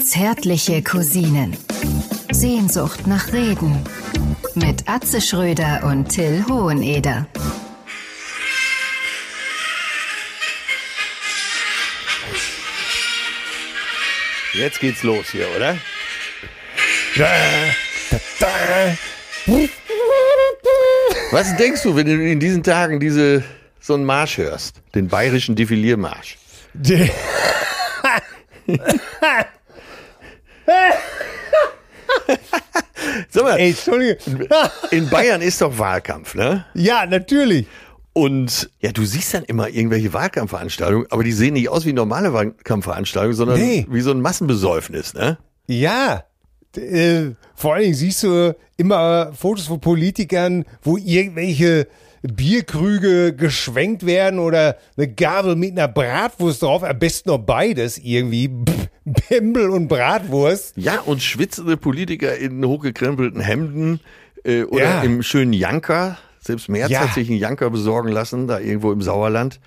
Zärtliche Cousinen. Sehnsucht nach Reden. Mit Atze Schröder und Till Hoheneder. Jetzt geht's los hier, oder? Was denkst du, wenn du in diesen Tagen so einen Marsch hörst? Den bayerischen Defiliermarsch. Sag mal, Ey, Entschuldige. in Bayern ist doch Wahlkampf, ne? Ja, natürlich. Und ja, du siehst dann immer irgendwelche Wahlkampfveranstaltungen, aber die sehen nicht aus wie normale Wahlkampfveranstaltungen, sondern wie so ein Massenbesäufnis, ne? Ja. Vor allen Dingen siehst du immer Fotos von Politikern, wo irgendwelche Bierkrüge geschwenkt werden oder eine Gabel mit einer Bratwurst drauf, am besten noch beides irgendwie, Pimmel und Bratwurst. Ja, und schwitzende Politiker in hochgekrempelten Hemden oder im schönen Janker. Selbst Merz hat sich einen Janker besorgen lassen, da irgendwo im Sauerland.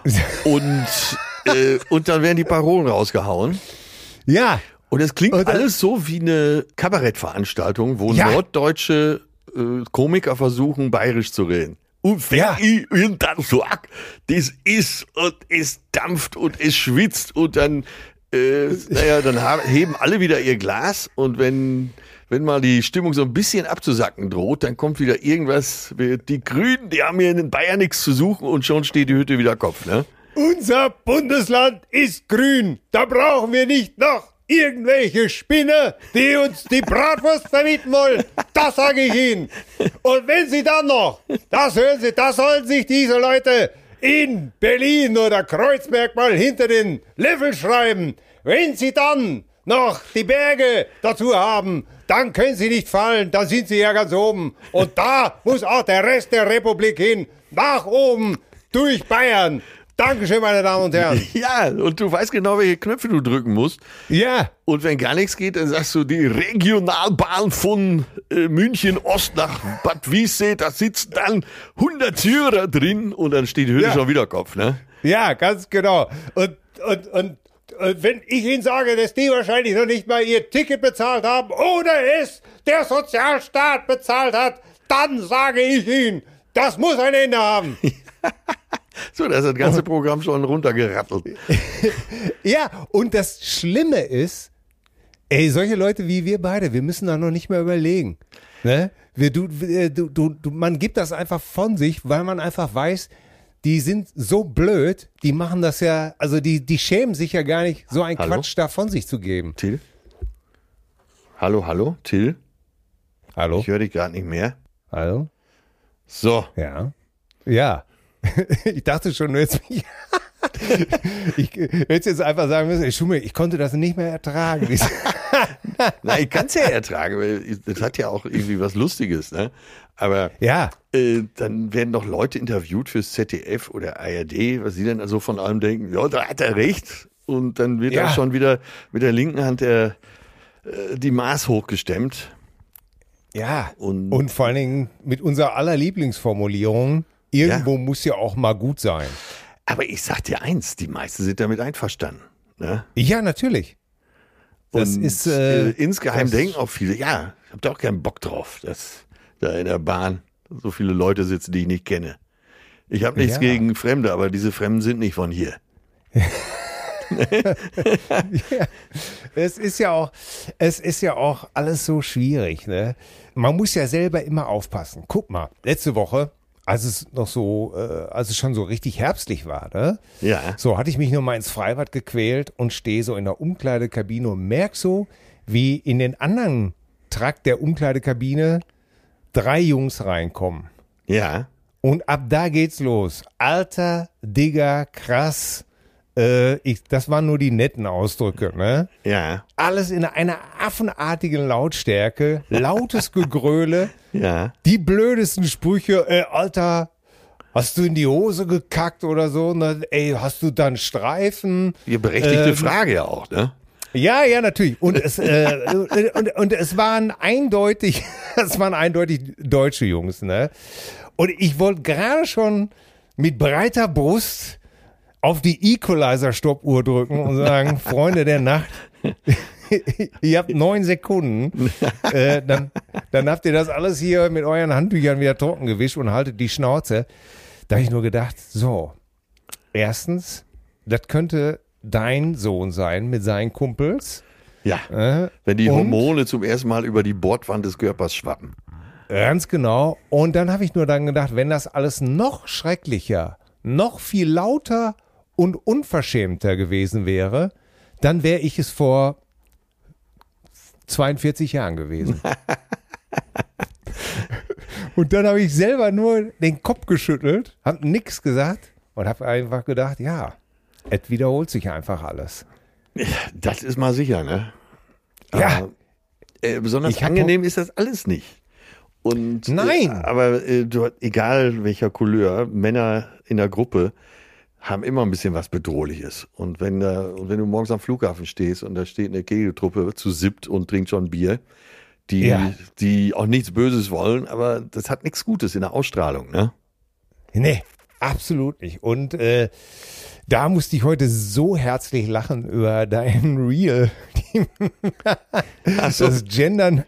Und dann werden die Parolen rausgehauen. Ja. Und es klingt alles so wie eine Kabarettveranstaltung, wo norddeutsche Komiker versuchen, bayerisch zu reden. Und wenn ich irgendwann sag, das ist und es dampft und es schwitzt und dann, dann heben alle wieder ihr Glas und wenn mal die Stimmung so ein bisschen abzusacken droht, dann kommt wieder irgendwas, die Grünen, die haben hier in Bayern nichts zu suchen und schon steht die Hütte wieder Kopf, ne? Unser Bundesland ist grün, da brauchen wir nicht noch irgendwelche Spinner, die uns die Bratwurst vermieten wollen. Das sage ich Ihnen. Und wenn Sie dann noch, das hören Sie, das sollen sich diese Leute in Berlin oder Kreuzberg mal hinter den Löffel schreiben. Wenn Sie dann noch die Berge dazu haben, dann können Sie nicht fallen, dann sind Sie ja ganz oben. Und da muss auch der Rest der Republik hin, nach oben, durch Bayern. Dankeschön, meine Damen und Herren. Ja, und du weißt genau, welche Knöpfe du drücken musst. Ja. Und wenn gar nichts geht, dann sagst du, die Regionalbahn von München Ost nach Bad Wiessee, da sitzen dann 100 Syrer drin und dann steht die Hütte schon wieder Kopf, ne? Ja, ganz genau. Und wenn ich Ihnen sage, dass die wahrscheinlich noch nicht mal ihr Ticket bezahlt haben oder es der Sozialstaat bezahlt hat, dann sage ich Ihnen, das muss ein Ende haben. So, da ist das ganze Programm schon runtergerattelt. Ja, und das Schlimme ist, solche Leute wie wir beide, wir müssen da noch nicht mehr überlegen. Ne? Man gibt das einfach von sich, weil man einfach weiß, die sind so blöd, die machen das ja, also die schämen sich ja gar nicht, so einen Quatsch da von sich zu geben. Till? Hallo, Till? Hallo? Ich höre dich gerade nicht mehr. Hallo? So. Ja. Ich dachte schon, ich hätte jetzt einfach sagen müssen, Schumme, ich konnte das nicht mehr ertragen. Nein, ich kann es ja ertragen, weil das hat ja auch irgendwie was Lustiges, ne? Aber dann werden doch Leute interviewt fürs ZDF oder ARD, was sie dann also von allem denken, ja, da hat er recht. Und dann wird auch schon wieder mit der linken Hand die Maß hochgestemmt. Ja, und vor allen Dingen mit unserer aller Lieblingsformulierung, irgendwo muss ja auch mal gut sein. Aber ich sag dir eins, die meisten sind damit einverstanden. Ne? Ja, natürlich. Das ist insgeheim denken auch viele, ich hab da auch keinen Bock drauf, dass da in der Bahn so viele Leute sitzen, die ich nicht kenne. Ich habe nichts gegen Fremde, aber diese Fremden sind nicht von hier. Es ist ja auch alles so schwierig, ne? Man muss ja selber immer aufpassen. Guck mal, letzte Woche, als es schon so richtig herbstlich war, ne? Ja. So hatte ich mich nur mal ins Freibad gequält und stehe so in der Umkleidekabine und merk so, wie in den anderen Trakt der Umkleidekabine 3 Jungs reinkommen. Ja. Und ab da geht's los. Alter, Digger, krass. Das waren nur die netten Ausdrücke, ne? Ja. Alles in einer affenartigen Lautstärke, lautes Gegröle, die blödesten Sprüche, Alter, hast du in die Hose gekackt oder so? Ne? Ey, hast du dann Streifen? Die berechtigte Frage ja auch, ne? Ja, natürlich. Und es waren eindeutig deutsche Jungs, ne? Und ich wollte gerade schon mit breiter Brust auf die Equalizer-Stoppuhr drücken und sagen, Freunde der Nacht, ihr habt 9 Sekunden, dann habt ihr das alles hier mit euren Handtüchern wieder trocken gewischt und haltet die Schnauze. Da habe ich nur gedacht, so, erstens, das könnte dein Sohn sein mit seinen Kumpels. Ja, wenn die Hormone zum ersten Mal über die Bordwand des Körpers schwappen. Ganz genau. Und dann habe ich nur dann gedacht, wenn das alles noch schrecklicher, noch viel lauter und unverschämter gewesen wäre, dann wäre ich es vor 42 Jahren gewesen. Und dann habe ich selber nur den Kopf geschüttelt, habe nichts gesagt und habe einfach gedacht, ja, es wiederholt sich einfach alles. Das ist mal sicher, ne? Ja. Besonders angenehm ist das alles nicht. Und, nein. Aber egal welcher Couleur, Männer in der Gruppe haben immer ein bisschen was Bedrohliches. Und wenn du morgens am Flughafen stehst und da steht eine Kegeltruppe zu 7 und trinkt schon Bier, die auch nichts Böses wollen, aber das hat nichts Gutes in der Ausstrahlung, ne? Nee, absolut nicht. Und da musste ich heute so herzlich lachen über dein Reel. Das Gendern.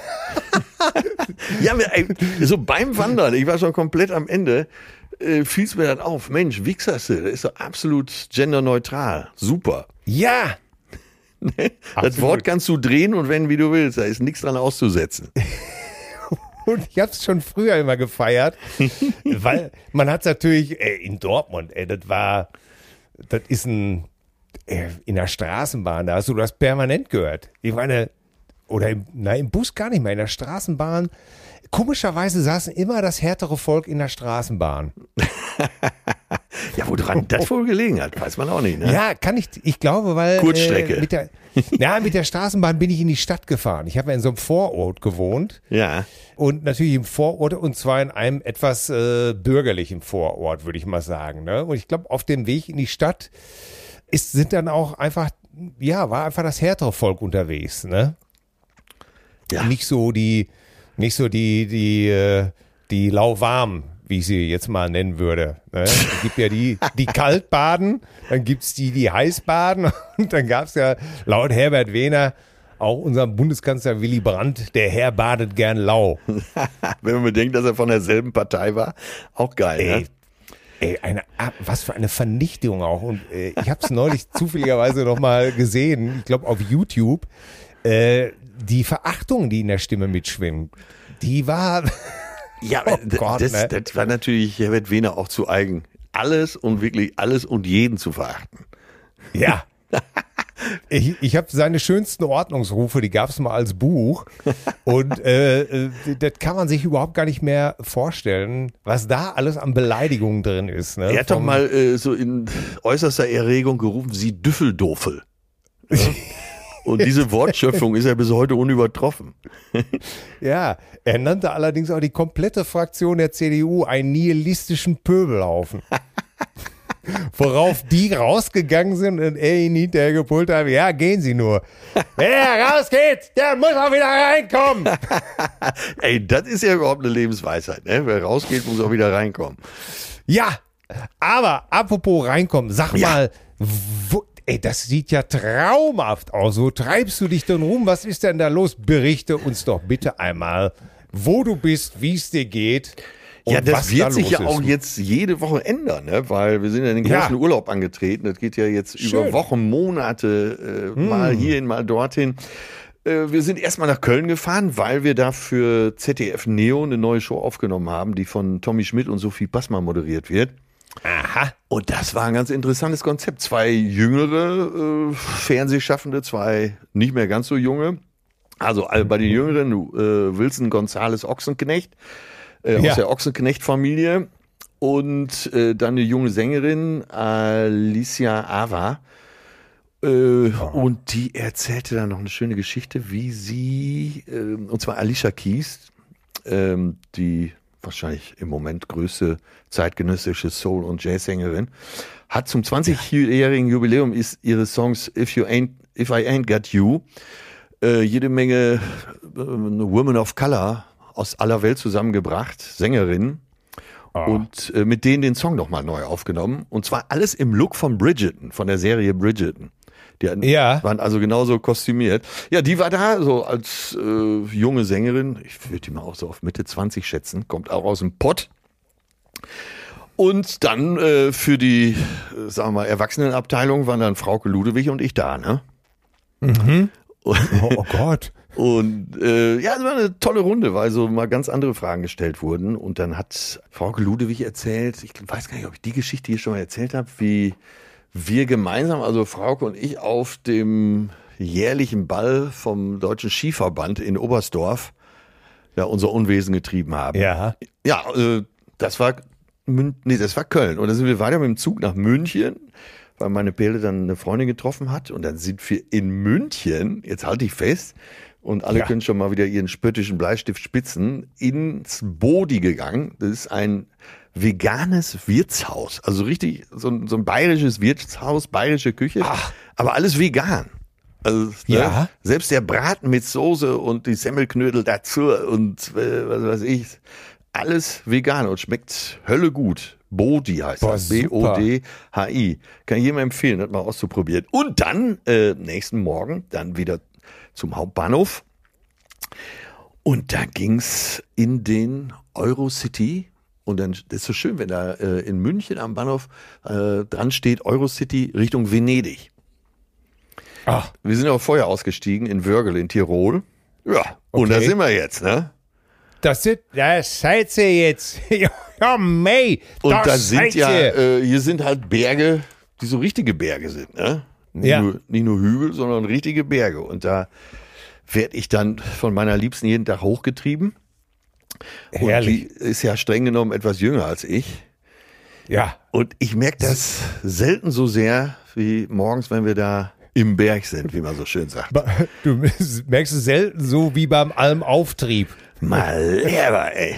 Ja, so beim Wandern, ich war schon komplett am Ende, fiel es mir dann auf, Mensch, Wichserste, das ist doch absolut genderneutral. Super. Ja. Das Wort kannst du drehen und wenden, wie du willst. Da ist nichts dran auszusetzen. Und ich habe es schon früher immer gefeiert, weil man hat es natürlich in Dortmund, das ist in der Straßenbahn, da hast du das permanent gehört. Ich meine, im Bus gar nicht mehr, in der Straßenbahn. Komischerweise saßen immer das härtere Volk in der Straßenbahn. Ja, woran das wohl gelegen hat, weiß man auch nicht, ne? Ja, ich glaube, weil Kurzstrecke. Mit der Straßenbahn bin ich in die Stadt gefahren. Ich habe ja in so einem Vorort gewohnt. Ja. Und natürlich im Vorort, und zwar in einem etwas bürgerlichen Vorort, würde ich mal sagen. Ne? Und ich glaube, auf dem Weg in die Stadt sind dann auch einfach, war einfach das härtere Volk unterwegs, ne? Ja. Nicht so die lauwarm, wie ich sie jetzt mal nennen würde. Ne? Es gibt ja die kalt baden, dann gibt's die heiß baden und dann gab's ja laut Herbert Wehner auch unserem Bundeskanzler Willy Brandt, der Herr badet gern lau. Wenn man bedenkt, dass er von derselben Partei war, auch geil, ne? Was für eine Vernichtung auch. Und ich habe es neulich zufälligerweise noch mal gesehen, ich glaube auf YouTube, die Verachtung, die in der Stimme mitschwimmt, die war... Ja, das war natürlich Herbert Wehner auch zu eigen. Alles und wirklich alles und jeden zu verachten. Ja. Ich habe seine schönsten Ordnungsrufe, die gab es mal als Buch. Und das kann man sich überhaupt gar nicht mehr vorstellen, was da alles an Beleidigungen drin ist. Ne? Er hat doch mal so in äußerster Erregung gerufen, Sie Düffeldofel. Ja? Und diese Wortschöpfung ist ja bis heute unübertroffen. Ja, er nannte allerdings auch die komplette Fraktion der CDU einen nihilistischen Pöbelhaufen. Worauf die rausgegangen sind und er ihn hinterher gepult hat, ja, gehen Sie nur. Wer rausgeht, der muss auch wieder reinkommen. Ey, das ist ja überhaupt eine Lebensweisheit, ne? Wer rausgeht, muss auch wieder reinkommen. Ja, aber apropos reinkommen, sag mal, das sieht ja traumhaft aus. Wo treibst du dich denn rum? Was ist denn da los? Berichte uns doch bitte einmal, wo du bist, wie es dir geht. Ja, das wird sich ja auch jetzt jede Woche ändern, ne? Weil wir sind ja in den großen Urlaub angetreten. Das geht ja jetzt über Wochen, Monate, mal hierhin, mal dorthin. Wir sind erstmal nach Köln gefahren, weil wir da für ZDF Neo eine neue Show aufgenommen haben, die von Tommy Schmidt und Sophie Passmann moderiert wird. Aha. Und das war ein ganz interessantes Konzept. 2 jüngere Fernsehschaffende, 2 nicht mehr ganz so junge. Also bei den Jüngeren Wilson Gonzales Ochsenknecht aus der Ochsenknecht-Familie und dann eine junge Sängerin, Alicia Ava. Und die erzählte dann noch eine schöne Geschichte, wie sie, und zwar Alicia Keys, die wahrscheinlich im Moment größte zeitgenössische Soul- und Jazzsängerin, hat zum 20-jährigen Jubiläum ihres Songs If I Ain't Got You jede Menge Women of Color aus aller Welt zusammengebracht, Sängerinnen, und mit denen den Song nochmal neu aufgenommen. Und zwar alles im Look von Bridgerton, von der Serie Bridgerton. waren also genauso kostümiert. Ja, die war da so als junge Sängerin. Ich würde die mal auch so auf Mitte 20 schätzen. Kommt auch aus dem Pott. Und dann für die, sagen wir mal, Erwachsenenabteilung waren dann Frauke Ludewig und ich da, ne? Mhm. Oh Gott. Und ja, es war eine tolle Runde, weil so mal ganz andere Fragen gestellt wurden. Und dann hat Frauke Ludewig erzählt, ich weiß gar nicht, ob ich die Geschichte hier schon mal erzählt habe, wie wir gemeinsam, also Frauke und ich, auf dem jährlichen Ball vom Deutschen Skiverband in Oberstdorf ja unser Unwesen getrieben haben. Ja. Ja, das war Köln. Und dann sind wir weiter mit dem Zug nach München, weil meine Perle dann eine Freundin getroffen hat. Und dann sind wir in München, jetzt halte ich fest, und alle können schon mal wieder ihren spöttischen Bleistift spitzen, ins Bodi gegangen. Das ist ein veganes Wirtshaus. Also richtig so ein bayerisches Wirtshaus, bayerische Küche, aber alles vegan. Also ne, selbst der Braten mit Soße und die Semmelknödel dazu und was weiß ich, alles vegan und schmeckt Hölle gut. Bodi heißt das. B-O-D-H-I. Kann ich jedem empfehlen, das mal auszuprobieren. Und dann, nächsten Morgen, dann wieder zum Hauptbahnhof. Und da ging's in den Eurocity. Und dann, das ist so schön, wenn da in München am Bahnhof dran steht, Eurocity Richtung Venedig. Ach. Wir sind auch vorher ausgestiegen in Wörgl in Tirol. Ja, und da sind wir jetzt, ne? Das seid ihr jetzt. Ja, mei. Und da sind hier sind halt Berge, die so richtige Berge sind, ne? Nicht nur Hügel, sondern richtige Berge. Und da werde ich dann von meiner Liebsten jeden Tag hochgetrieben. Herrlich. Und die ist ja streng genommen etwas jünger als ich. Ja. Und ich merke das selten so sehr, wie morgens, wenn wir da im Berg sind, wie man so schön sagt. Du merkst es selten so wie beim Almauftrieb. Mal leer, ey.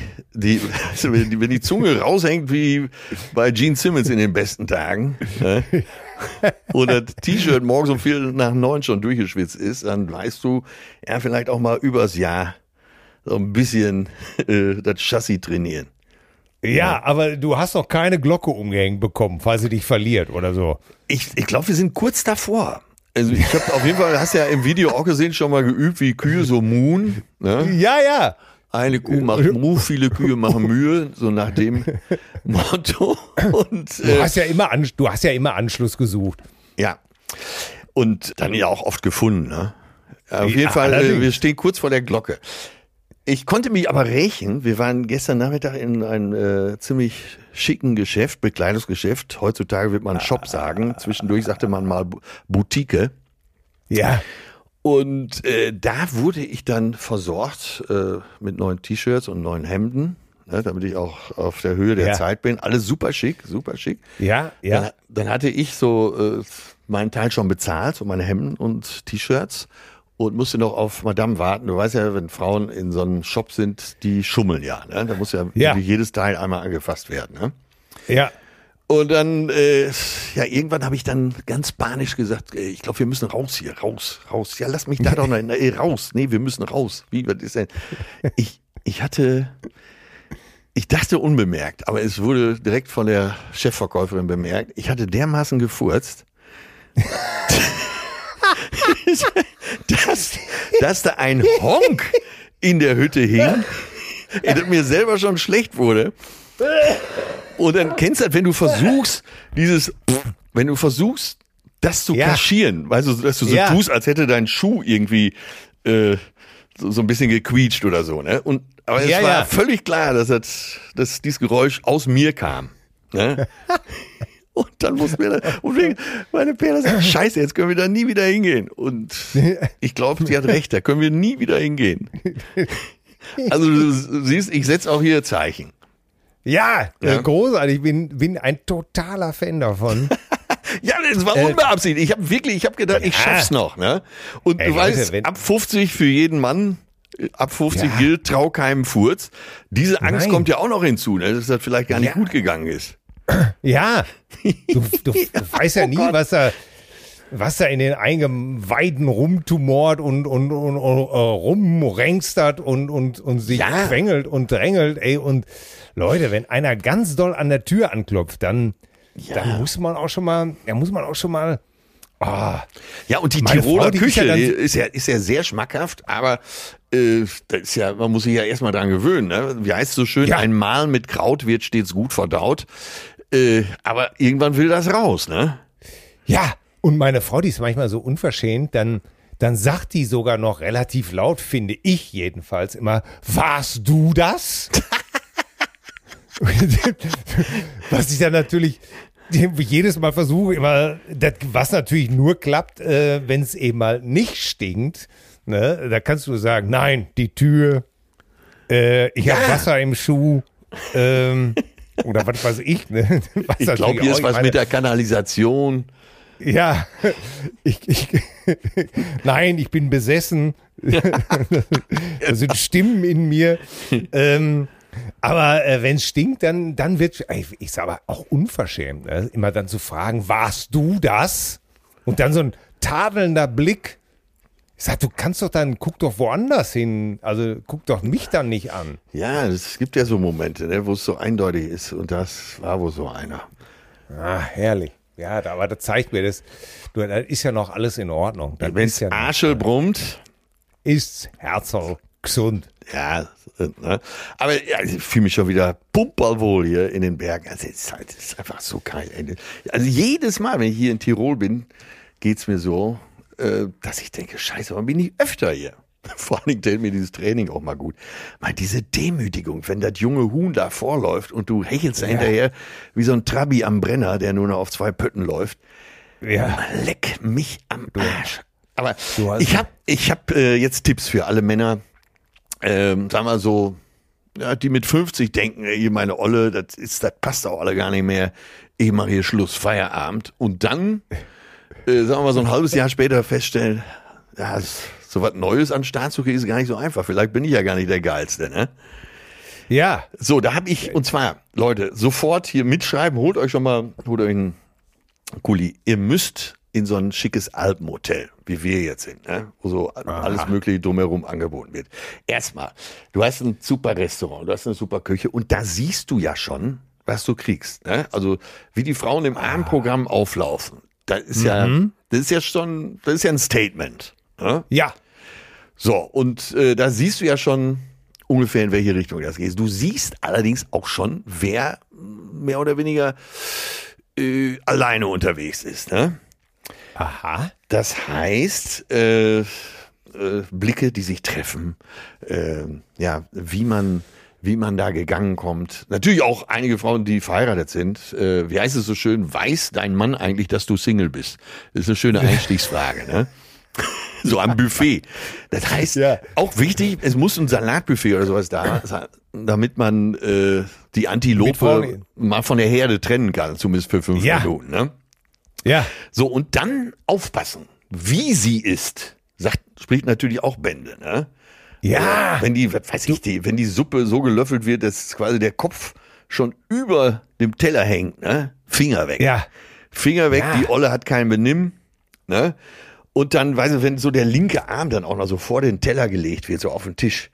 Wenn die Zunge raushängt wie bei Gene Simmons in den besten Tagen, ne? Oder das T-Shirt morgens um 8:45 schon durchgeschwitzt ist, dann weißt du, ja, vielleicht auch mal übers Jahr so ein bisschen das Chassis trainieren. Ja, aber du hast noch keine Glocke umgehängt bekommen, falls sie dich verliert oder so. Ich glaube, wir sind kurz davor. Also ich habe auf jeden Fall, hast ja im Video auch gesehen, schon mal geübt, wie Kühe so muhen. Ne? Ja. Eine Kuh macht Mu, viele Kühe machen Mühe, so nach dem Motto. Und, du hast ja immer Anschluss gesucht. Ja. Und dann ja auch oft gefunden. Ne? Auf jeden Fall, wir stehen kurz vor der Glocke. Ich konnte mich aber rächen. Wir waren gestern Nachmittag in einem ziemlich schicken Geschäft, Bekleidungsgeschäft. Heutzutage wird man Shop sagen. Zwischendurch sagte man mal Boutique. Ja. Und da wurde ich dann versorgt mit neuen T-Shirts und neuen Hemden, ne, damit ich auch auf der Höhe der Zeit bin. Alles super schick, super schick. Ja. Dann hatte ich so meinen Teil schon bezahlt, so meine Hemden und T-Shirts. Und musste noch auf Madame warten. Du weißt ja, wenn Frauen in so einem Shop sind, die schummeln ja. Ne? Da muss ja jedes Teil einmal angefasst werden. Ne? Ja. Und dann, irgendwann habe ich dann ganz panisch gesagt, ich glaube, wir müssen raus hier, raus. Ja, lass mich da doch noch raus. Nee, wir müssen raus. Wie, was ist denn? Ich dachte unbemerkt, aber es wurde direkt von der Chefverkäuferin bemerkt. Ich hatte dermaßen gefurzt, dass da ein Honk in der Hütte hing, dass mir selber schon schlecht wurde. Und dann kennst du das, wenn du versuchst, das zu kaschieren, weißt du, dass du so tust, als hätte dein Schuh irgendwie so ein bisschen gequietscht oder so, ne? Aber es war völlig klar, dass dieses Geräusch aus mir kam. Ne? Und dann meine Perle sagt, scheiße, jetzt können wir da nie wieder hingehen. Und ich glaube, sie hat recht, da können wir nie wieder hingehen. Also du siehst, ich setze auch hier Zeichen. Ja, großartig, ich bin ein totaler Fan davon. Ja, das war unbeabsichtigt. Ich habe gedacht, ich schaff's noch. Ne? Und du weißt, ab 50 für jeden Mann, ab 50 gilt, trau keinem Furz. Diese Angst kommt ja auch noch hinzu, ne? Dass das vielleicht gar nicht gut gegangen ist. Ja, du weißt ja nie, was da in den Eingeweiden rumtumort und rumrängstert und sich quengelt und drängelt, ey. Und Leute, wenn einer ganz doll an der Tür anklopft, dann muss man auch schon mal Ja, und die Meine Tiroler Frau, die Küche ist ja ist ja sehr schmackhaft, aber das ist ja, man muss sich ja erstmal dran gewöhnen. Ne? Wie heißt es so schön, ein Mahl mit Kraut wird stets gut verdaut. Aber irgendwann will das raus, ne? Ja, und meine Frau, die ist manchmal so unverschämt, dann sagt die sogar noch relativ laut, finde ich jedenfalls immer, warst du das? Was ich dann natürlich jedes Mal versuche, immer, was natürlich nur klappt, wenn es eben mal nicht stinkt. Ne? Da kannst du sagen, nein, die Tür, ich habe Wasser im Schuh, oder was weiß ich. Ne? Ich glaube, hier ist was mit der Kanalisation. Ja, nein, ich bin besessen. Da sind Stimmen in mir. Aber wenn es stinkt, dann wird, ich sage aber auch unverschämt, ne? Immer dann zu fragen, warst du das? Und dann so ein tadelnder Blick. Ich sag, du kannst doch dann, guck doch woanders hin. Also guck doch mich dann nicht an. Ja, es gibt ja so Momente, ne, wo es so eindeutig ist. Und das war wohl so einer. Ah, herrlich. Ja, aber das zeigt mir das. Du, das ist ja noch alles in Ordnung. Wenn es Arschel brummt, ist Herzl gesund. Ja, ne? Aber ja, ich fühle mich schon wieder pumperwohl hier in den Bergen. Also es ist einfach so geil. Also jedes Mal, wenn ich hier in Tirol bin, geht's mir so, dass ich denke, scheiße, warum bin ich öfter hier? Vor allen Dingen täte mir dieses Training auch mal gut. Mal diese Demütigung, wenn das junge Huhn da vorläuft und du hechelst da hinterher wie so ein Trabi am Brenner, der nur noch auf 2 Pötten läuft. Ja. Leck mich am Arsch. Aber ich hab jetzt Tipps für alle Männer, sagen wir so, ja, die mit 50 denken, ey, meine Olle, das passt auch alle gar nicht mehr. Ich mache hier Schluss, Feierabend. Und dann, sagen wir mal, so ein halbes Jahr später feststellen, ja, so was Neues an den Start zu kriegen, ist gar nicht so einfach. Vielleicht bin ich ja gar nicht der Geilste, ne? Ja. So, da habe ich, und zwar, Leute, sofort hier mitschreiben, holt euch einen Kuli. Ihr müsst in so ein schickes Alpenhotel, wie wir jetzt sind, ne? Wo so alles Mögliche drumherum angeboten wird. Erstmal, du hast ein super Restaurant, du hast eine super Küche und da siehst du ja schon, was du kriegst, ne? Also, wie die Frauen im Abendprogramm auflaufen. Das ist ja ein Statement. Ne? Ja. So, und da siehst du ja schon ungefähr, in welche Richtung das geht. Du siehst allerdings auch schon, wer mehr oder weniger alleine unterwegs ist. Ne? Aha. Das heißt, Blicke, die sich treffen, wie man da gegangen kommt. Natürlich auch einige Frauen, die verheiratet sind. Wie heißt es so schön? Weiß dein Mann eigentlich, dass du Single bist? Das ist eine schöne Einstiegsfrage, ne? So am Buffet. Das heißt, auch wichtig, es muss ein Salatbuffet oder sowas da sein, damit man die Antilope mal von der Herde trennen kann, zumindest für 5 Minuten. Ne? Ja. So, und dann aufpassen, wie sie isst, spricht natürlich auch Bände. Ne? Ja. Wenn wenn die Suppe so gelöffelt wird, dass quasi der Kopf schon über dem Teller hängt, ne? Finger weg. Ja. Finger weg, die Olle hat kein Benimm, ne? Und dann, wenn so der linke Arm dann auch noch so vor den Teller gelegt wird, so auf den Tisch.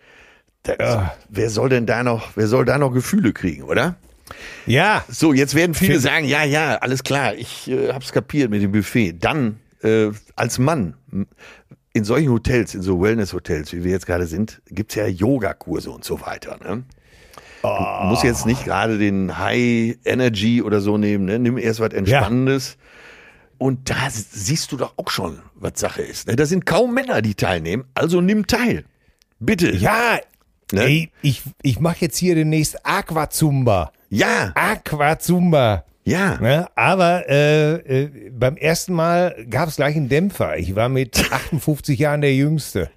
Wer soll da noch Gefühle kriegen, oder? Ja. So, jetzt werden viele sagen, ja, alles klar, ich hab's kapiert mit dem Buffet. Dann, als Mann, in solchen Hotels, in so Wellness-Hotels, wie wir jetzt gerade sind, gibt's ja Yogakurse und so weiter, ne? Du musst jetzt nicht gerade den High Energy oder so nehmen, ne? Nimm erst was Entspannendes. Ja. Und da siehst du doch auch schon, was Sache ist. Da sind kaum Männer, die teilnehmen, also nimm teil. Bitte. Ja, ne? Ey, ich mache jetzt hier demnächst Aquazumba. Ja. Aquazumba. Ja. Ne? Aber beim ersten Mal gab es gleich einen Dämpfer. Ich war mit 58 Jahren der Jüngste.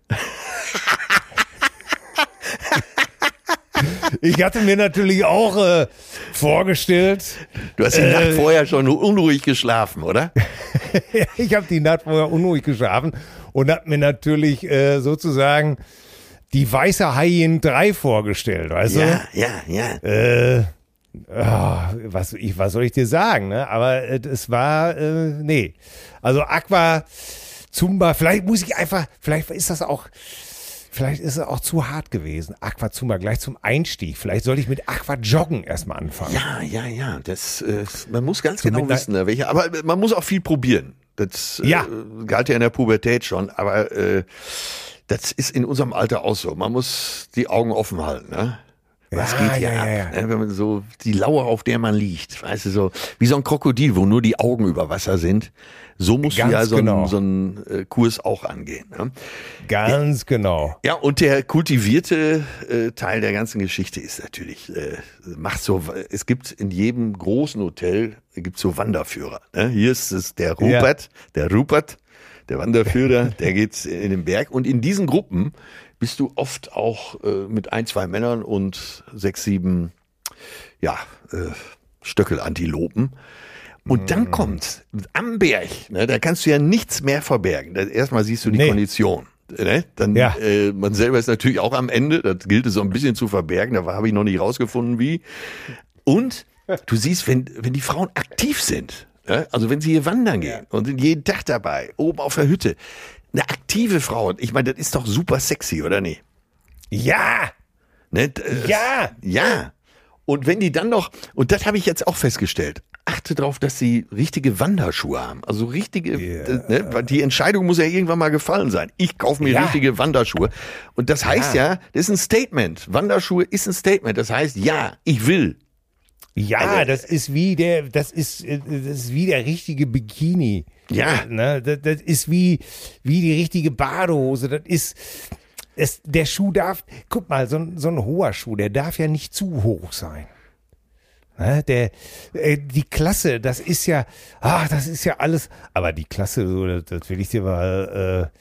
Ich hatte mir natürlich auch vorgestellt. Du hast die Nacht vorher schon unruhig geschlafen, oder? Ich habe die Nacht vorher unruhig geschlafen und habe mir natürlich sozusagen die Weiße Haien 3 vorgestellt, weißt du? Ja. Was soll ich dir sagen, ne? Aber es war, nee. Also Aqua Zumba, vielleicht ist es auch zu hart gewesen. Aquazumba gleich zum Einstieg. Vielleicht sollte ich mit Aquajoggen erstmal anfangen. Ja. Das, man muss ganz genau wissen, welche. Aber man muss auch viel probieren. Das galt ja in der Pubertät schon, aber das ist in unserem Alter auch so. Man muss die Augen offen halten, ne? Was geht hier ab? Ja. Wenn man so die Lauer, auf der man liegt, weißt du, so wie so ein Krokodil, wo nur die Augen über Wasser sind. So musst du ja so einen Kurs auch angehen. Ne? Ganz genau. Ja, und der kultivierte Teil der ganzen Geschichte ist natürlich, es gibt in jedem großen Hotel, gibt's so Wanderführer. Ne? Hier ist es der Rupert, der Wanderführer, der geht in den Berg. Und in diesen Gruppen bist du oft auch mit 1, 2 Männern und 6, 7 Stöckelantilopen. Und dann kommt am Berg, ne, da kannst du ja nichts mehr verbergen. Erstmal siehst du die Kondition. Ne? Dann man selber ist natürlich auch am Ende, das gilt es so ein bisschen zu verbergen, da habe ich noch nicht rausgefunden, wie. Und du siehst, wenn die Frauen aktiv sind, ne? Also wenn sie hier wandern gehen und sind jeden Tag dabei, oben auf der Hütte, eine aktive Frau, ich meine, das ist doch super sexy, oder nicht? Ja! Ne? Ja! Und wenn die dann noch, und das habe ich jetzt auch festgestellt, achte darauf, dass sie richtige Wanderschuhe haben. Also richtige, ne? Die Entscheidung muss ja irgendwann mal gefallen sein. Ich kaufe mir richtige Wanderschuhe. Und das heißt das ist ein Statement. Wanderschuhe ist ein Statement. Das heißt, ich will. Ja, also, das ist wie der richtige Bikini. Ja. Ne? Das ist wie die richtige Badehose. Der Schuh darf, guck mal, so ein hoher Schuh, der darf ja nicht zu hoch sein. Ne? Die Klasse, das ist ja alles, aber die Klasse, so, das will ich dir mal,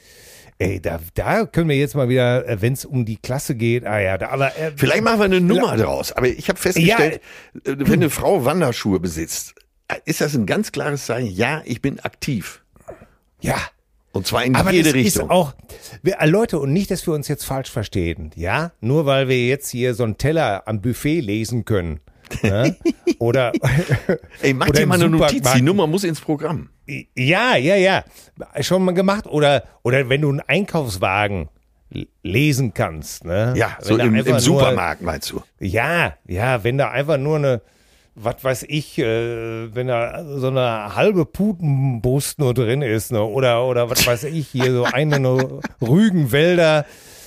da können wir jetzt mal wieder, wenn es um die Klasse geht, vielleicht machen wir eine Nummer draus, aber ich habe festgestellt, wenn eine Frau Wanderschuhe besitzt, ist das ein ganz klares Zeichen, ich bin aktiv. Ja. Und zwar in jede Richtung. Ist auch, Leute, und nicht, dass wir uns jetzt falsch verstehen, ja? Nur weil wir jetzt hier so einen Teller am Buffet lesen können. Ne? Oder mach dir mal eine Notiz, die Nummer muss ins Programm. Ja. Schon mal gemacht. Oder wenn du einen Einkaufswagen lesen kannst. Ne? Ja, so im Supermarkt meinst du? Ja, wenn da einfach nur eine, was weiß ich, wenn da so eine halbe Putenbrust nur drin ist, ne? Oder was weiß ich, hier so eine Rügenwälder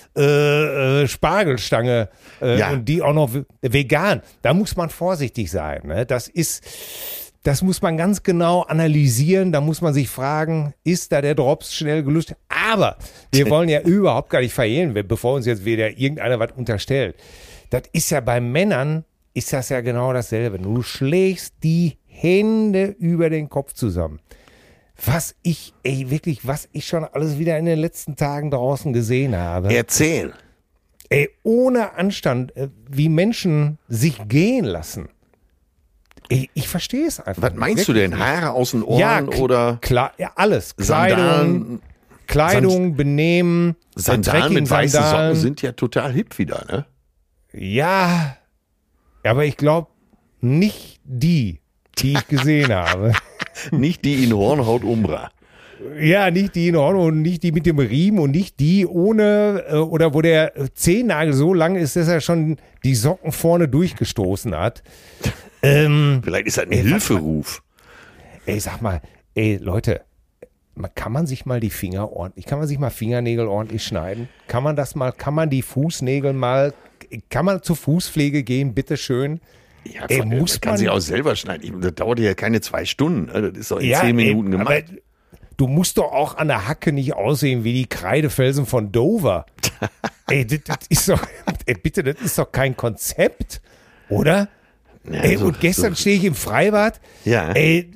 Spargelstange und die auch noch vegan. Da muss man vorsichtig sein. Ne? Das muss man ganz genau analysieren. Da muss man sich fragen, ist da der Drops schnell gelöscht? Aber wir wollen ja überhaupt gar nicht verhehlen, bevor uns jetzt wieder irgendeiner was unterstellt. Das ist ja bei Männern, ist das ja genau dasselbe. Du schlägst die Hände über den Kopf zusammen. Was ich schon alles wieder in den letzten Tagen draußen gesehen habe. Erzähl. Ohne Anstand, wie Menschen sich gehen lassen. Ich verstehe es einfach. Was meinst du denn? Haare aus den Ohren oder? Klar, alles. Kleidung, Benehmen, Sandalen mit weißen Socken sind ja total hip wieder, ne? Ja, aber ich glaube nicht die ich gesehen habe. Nicht die in Hornhaut Umbra. Ja, nicht die in Hornhaut und nicht die mit dem Riemen und nicht die ohne, oder wo der Zehennagel so lang ist, dass er schon die Socken vorne durchgestoßen hat. Vielleicht ist das ein Hilferuf. Sag mal, Leute, kann man sich mal Fingernägel ordentlich schneiden? Kann man die Fußnägel kann man zur Fußpflege gehen, bitteschön? Ja, kann sich auch selber schneiden. Das dauert ja keine 2 Stunden. Das ist doch in 10 Minuten gemacht. Aber du musst doch auch an der Hacke nicht aussehen wie die Kreidefelsen von Dover. Das ist doch, das ist doch kein Konzept, oder? Ja, und gestern stehe ich im Freibad. Ja. Ich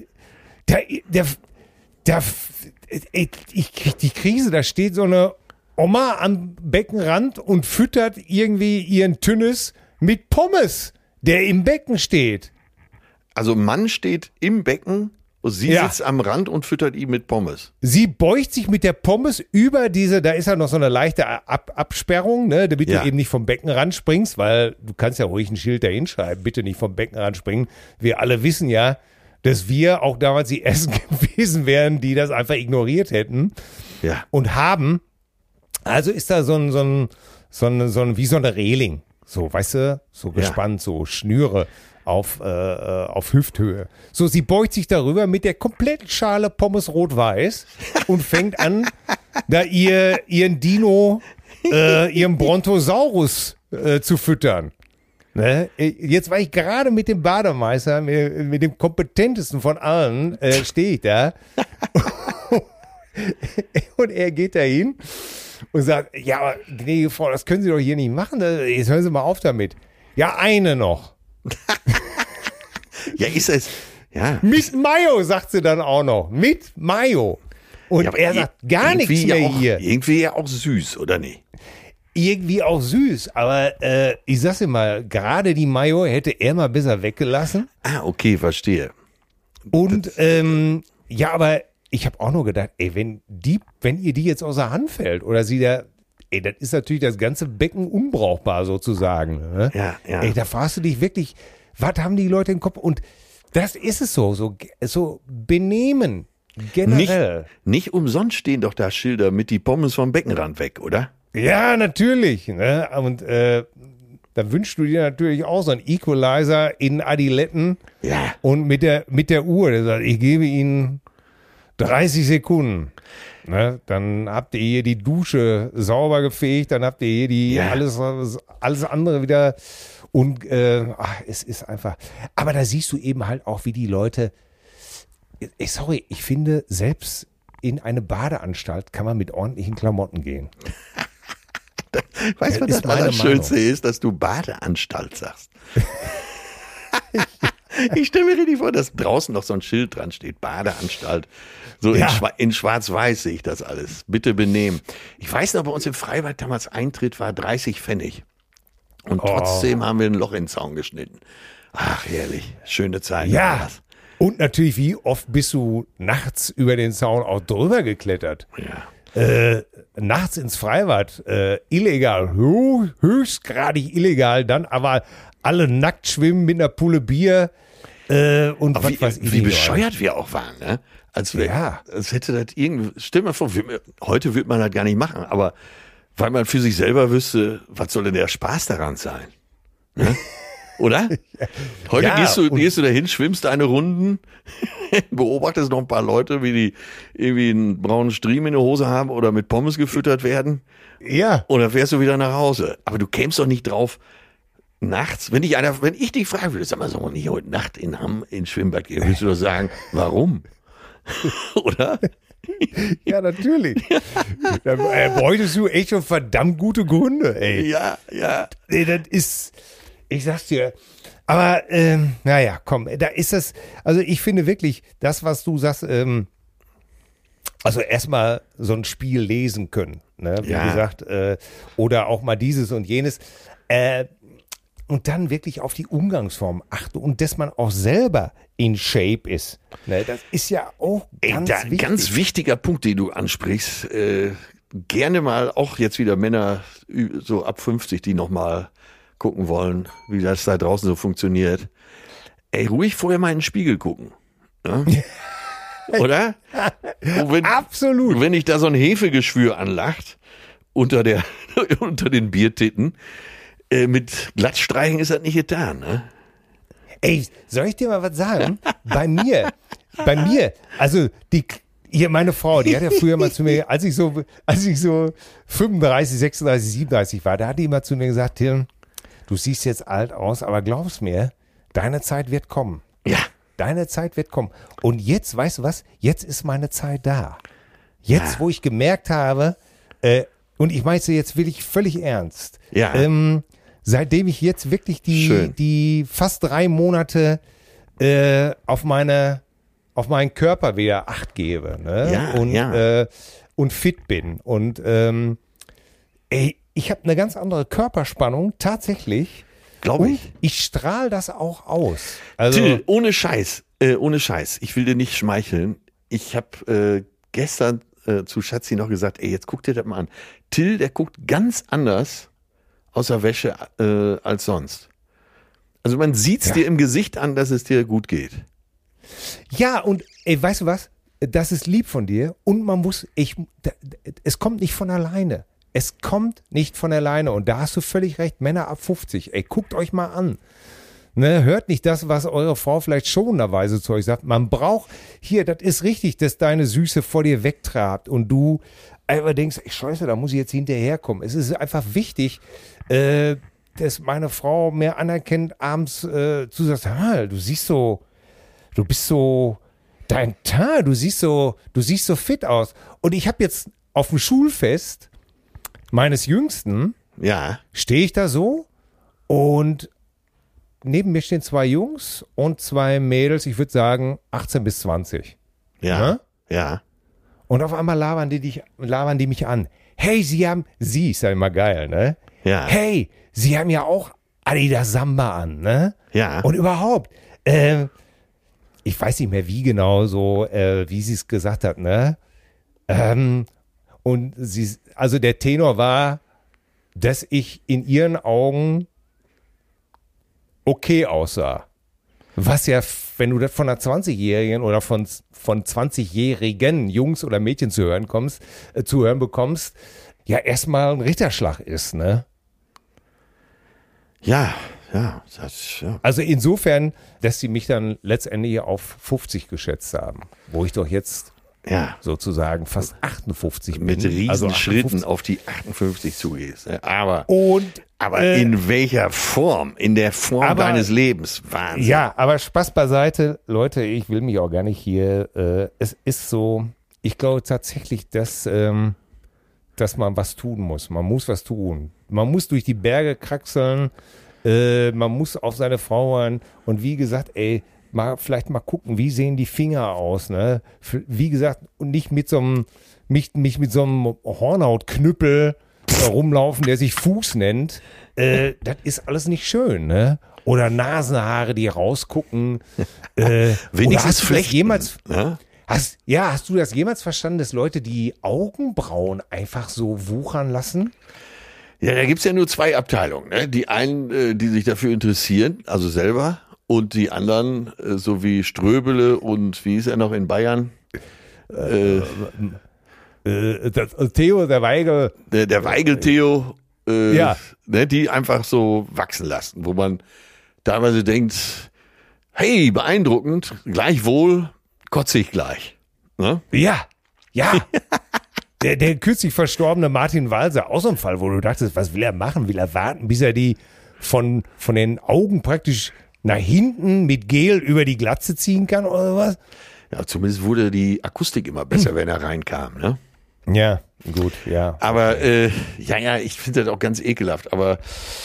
krieg die Krise, da steht so eine Oma am Beckenrand und füttert irgendwie ihren Tünnes mit Pommes, der im Becken steht. Also ein Mann steht im Becken und sie sitzt am Rand und füttert ihn mit Pommes. Sie beugt sich mit der Pommes über da ist ja noch so eine leichte Absperrung, ne, damit du eben nicht vom Beckenrand springst, weil du kannst ja ruhig ein Schild da hinschreiben, bitte nicht vom Beckenrand springen. Wir alle wissen ja, dass wir auch damals die Ersten gewesen wären, die das einfach ignoriert hätten und haben. Also ist da so ein wie so eine Reling. So, weißt du, so gespannt, so Schnüre auf Hüfthöhe. So, sie beugt sich darüber mit der kompletten Schale Pommes rot-weiß und fängt an, da ihren Dino, ihren Brontosaurus zu füttern. Ne? Jetzt war ich gerade mit dem Bademeister, mit dem kompetentesten von allen, stehe ich da. Und er geht da hin und sagt, ja, aber gnädige Frau, das können Sie doch hier nicht machen. Jetzt hören Sie mal auf damit. Ja, eine noch. Ja, ist es. Ja. Mit Mayo, sagt sie dann auch noch. Mit Mayo. Und Ja, aber er sagt gar nichts mehr hier. Irgendwie ja auch süß, oder nicht? Irgendwie auch süß, aber ich sag's dir mal, gerade die Mayo hätte er mal besser weggelassen. Ah, okay, verstehe. Und ja, aber ich habe auch nur gedacht, ey, wenn ihr die jetzt aus der Hand fällt oder sie da, ey, das ist natürlich das ganze Becken unbrauchbar sozusagen. Ne? Ja. Ey, da fragst du dich wirklich, was haben die Leute im Kopf? Und das ist es so Benehmen generell. Nicht umsonst stehen doch da Schilder mit die Pommes vom Beckenrand weg, oder? Ja, natürlich. Ne? Und da wünschst du dir natürlich auch so einen Equalizer in Adiletten Ja. und mit der Uhr, der sagt, ich gebe Ihnen 30 Sekunden. Ne? Dann habt ihr hier die Dusche sauber gefegt, dann habt ihr hier alles andere wieder. Und es ist einfach. Aber da siehst du eben halt auch, wie die Leute. Sorry, ich finde, selbst in eine Badeanstalt kann man mit ordentlichen Klamotten gehen. Weißt du, was das Allerschönste ist, dass du Badeanstalt sagst? Ich stelle mir richtig vor, dass draußen noch so ein Schild dran steht, Badeanstalt. So in Schwarz-Weiß sehe ich das alles. Bitte benehmen. Ich weiß noch, bei uns im Freibad damals Eintritt war 30 Pfennig. Und trotzdem haben wir ein Loch in den Zaun geschnitten. Ach, herrlich. Schöne Zeit. Ja. Und natürlich, wie oft bist du nachts über den Zaun auch drüber geklettert? Ja. Nachts ins Freibad, illegal, höchstgradig illegal, dann aber alle nackt schwimmen mit einer Pulle Bier und Aber was weiß ich. wie bescheuert wir auch waren, ne? Als hätte das irgendwie, stell mal vor, heute wird man das gar nicht machen, aber weil man für sich selber wüsste, was soll denn der Spaß daran sein? Ne? Oder? Heute gehst du dahin, schwimmst eine Runden, beobachtest noch ein paar Leute, wie die irgendwie einen braunen Striemen in der Hose haben oder mit Pommes gefüttert werden. Ja. Oder fährst du wieder nach Hause. Aber du kämst doch nicht drauf, nachts, wenn ich dich fragen würde, sag mal, soll man nicht heute Nacht in Hamm ins Schwimmbad gehen, würdest du doch sagen, warum? Oder? Ja, natürlich. Da bräuchtest du echt schon verdammt gute Gründe, ey. Ja. Nee, das ist, ich sag's dir, aber naja, komm, da ist das, also ich finde wirklich, das, was du sagst, also erstmal so ein Spiel lesen können, ne? Wie gesagt, oder auch mal dieses und jenes, und dann wirklich auf die Umgangsform achten und dass man auch selber in Shape ist. Ne? Das ist ja auch ganz wichtig. Ganz wichtiger Punkt, den du ansprichst. Gerne mal auch jetzt wieder Männer so ab 50, die nochmal gucken wollen, wie das da draußen so funktioniert. Ey, ruhig vorher mal in den Spiegel gucken. Ne? Oder? Absolut. Wenn dich da so ein Hefegeschwür anlacht unter den Biertitten, mit Glattstreichen ist das nicht getan, ne? Ey, soll ich dir mal was sagen? Bei mir, also meine Frau, die hat ja früher mal zu mir, als ich so 35, 36, 37 war, da hat die immer zu mir gesagt, Tim, du siehst jetzt alt aus, aber glaub's mir, deine Zeit wird kommen. Ja. Deine Zeit wird kommen. Und jetzt, weißt du was? Jetzt ist meine Zeit da. Jetzt, wo ich gemerkt habe, und ich meine jetzt wirklich völlig ernst. Ja. Seitdem ich jetzt wirklich die fast 3 Monate auf meinen Körper wieder Acht gebe, ne? Und fit bin. Und ich habe eine ganz andere Körperspannung, tatsächlich. Glaube ich. Ich strahle das auch aus. Also, Till, ohne Scheiß. Ich will dir nicht schmeicheln. Ich habe gestern zu Schatzi noch gesagt, ey, jetzt guck dir das mal an. Till, der guckt ganz anders aus der Wäsche als sonst. Also man sieht's dir im Gesicht an, dass es dir gut geht. Ja, und ey, weißt du was? Das ist lieb von dir und es kommt nicht von alleine. Es kommt nicht von alleine und da hast du völlig recht, Männer ab 50, ey, guckt euch mal an. Ne, hört nicht das, was eure Frau vielleicht schonenderweise zu euch sagt. Man braucht, hier, das ist richtig, dass deine Süße vor dir wegtrabt und du einfach denkst, scheiße, da muss ich jetzt hinterherkommen. Es ist einfach wichtig, dass meine Frau mehr anerkennt, abends zu sagen, du bist so, dein Teint, du siehst so fit aus. Und ich habe jetzt auf dem Schulfest meines Jüngsten, stehe ich da so und neben mir stehen 2 Jungs und 2 Mädels, ich würde sagen 18 bis 20. Ja. Und auf einmal labern die mich an. Hey, sie ist ja immer geil, ne? Ja. Hey, sie haben ja auch Adidas Samba an, ne? Ja. Und überhaupt, ich weiß nicht mehr wie genau so, wie sie es gesagt hat, ne? Und also der Tenor war, dass ich in ihren Augen okay aussah. Was ja, wenn du das von einer 20-Jährigen oder von 20-jährigen Jungs oder Mädchen zu hören bekommst, ja erstmal ein Ritterschlag ist, ne? Ja. Also insofern, dass sie mich dann letztendlich auf 50 geschätzt haben, wo ich doch jetzt sozusagen fast 58 bin. Mit riesen also Schritten auf die 58 zugehst. Aber Aber in welcher Form? In der Form deines Lebens. Wahnsinn. Ja, aber Spaß beiseite. Leute, ich will mich auch gar nicht hier, es ist so, ich glaube tatsächlich, dass man was tun muss. Man muss was tun. Man muss durch die Berge kraxeln, man muss auf seine Frau hören und wie gesagt, vielleicht mal gucken, wie sehen die Finger aus, ne? Wie gesagt, und nicht mit so einem Hornhautknüppel rumlaufen, der sich Fuß nennt. Das ist alles nicht schön, ne? Oder Nasenhaare, die rausgucken. Wenigstens flechten. Hast du das jemals verstanden, dass Leute die Augenbrauen einfach so wuchern lassen? Ja, da gibt's ja nur 2 Abteilungen, ne? Die einen, die sich dafür interessieren, also selber, und die anderen, so wie Ströbele und wie ist er noch in Bayern? Theo, der Weigel. Der Weigel-Theo, ne, die einfach so wachsen lassen, wo man teilweise denkt, hey, beeindruckend, gleichwohl kotze ich gleich. Ne? Ja. Der kürzlich verstorbene Martin Walser, auch so ein Fall, wo du dachtest, was will er machen? Will er warten, bis er die von den Augen praktisch nach hinten mit Gel über die Glatze ziehen kann oder was? Ja, zumindest wurde die Akustik immer besser, wenn er reinkam, ne? Ja, gut, ja. Aber, ich finde das auch ganz ekelhaft, aber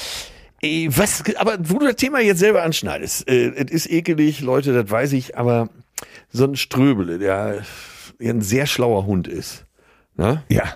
wo du das Thema jetzt selber anschneidest, es ist ekelig, Leute, das weiß ich, aber so ein Ströbele, der ein sehr schlauer Hund ist, ne? Ja.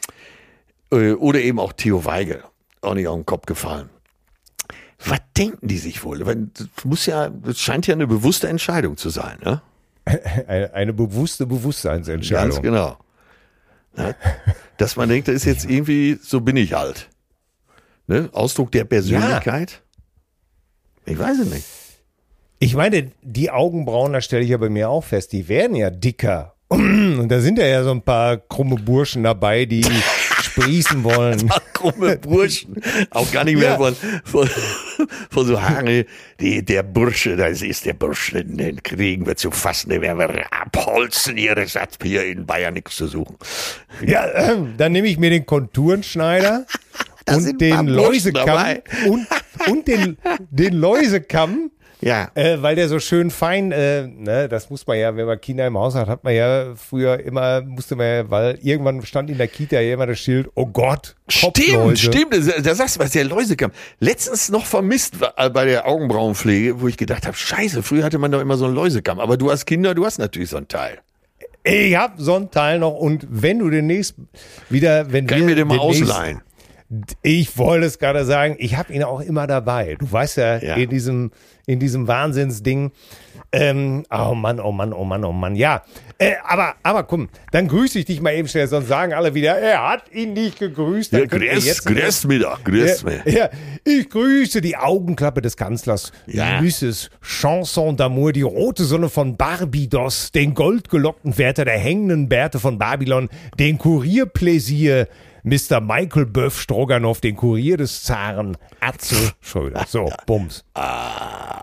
Oder eben auch Theo Weigel, auch nicht auf den Kopf gefallen. Was denken die sich wohl? Das scheint ja eine bewusste Entscheidung zu sein, ne? Eine bewusste Bewusstseinsentscheidung. Ganz genau. Ne? Dass man denkt, das ist jetzt irgendwie, so bin ich halt. Ne? Ausdruck der Persönlichkeit? Ja. Ich weiß es nicht. Ich meine, die Augenbrauen, da stelle ich ja bei mir auch fest, die werden ja dicker. Und da sind ja so ein paar krumme Burschen dabei, die sprießen wollen. Ein paar krumme Burschen. Auch gar nicht mehr von so Haare. Der Bursche, das ist der Bursche, den kriegen wir zu fassen, den werden wir abholzen. Das hat hier in Bayern nichts zu suchen. Ja, dann nehme ich mir den Konturenschneider und den Läusekamm und den Läusekamm. Ja. Weil der so schön fein, das muss man ja, wenn man Kinder im Haus hat man ja früher immer, weil irgendwann stand in der Kita ja immer das Schild, oh Gott, Kopfläuse. Stimmt, da sagst du was, der Läusekamm. Letztens noch vermisst bei der Augenbrauenpflege, wo ich gedacht habe, scheiße, früher hatte man doch immer so einen Läusekamm, aber du hast Kinder, du hast natürlich so ein Teil. Ich hab so ein Teil noch und wenn du demnächst wieder, kann ich mir den mal ausleihen? Ich wollte es gerade sagen, ich habe ihn auch immer dabei. Du weißt ja. In diesem Wahnsinnsding. Oh Mann. Ja, aber komm, dann grüße ich dich mal eben schnell, sonst sagen alle wieder, er hat ihn nicht gegrüßt. Ja, grüß mich. Ja, ich grüße die Augenklappe des Kanzlers, Ulysses, Chanson d'amour, die rote Sonne von Barbados, den goldgelockten Wärter der hängenden Bärte von Babylon, den Kurierpläsier, Mr. Michael Böff Stroganoff, den Kurier des Zaren, Atze Schröder. So, Bums.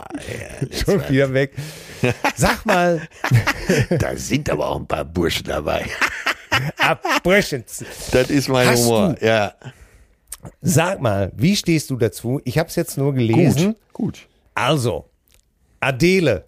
Schon wieder weg. Sag mal. Da sind aber auch ein paar Burschen dabei. Burschen. Das ist mein Humor, ja. Sag mal, wie stehst du dazu? Ich habe es jetzt nur gelesen. Gut. Also, Adele.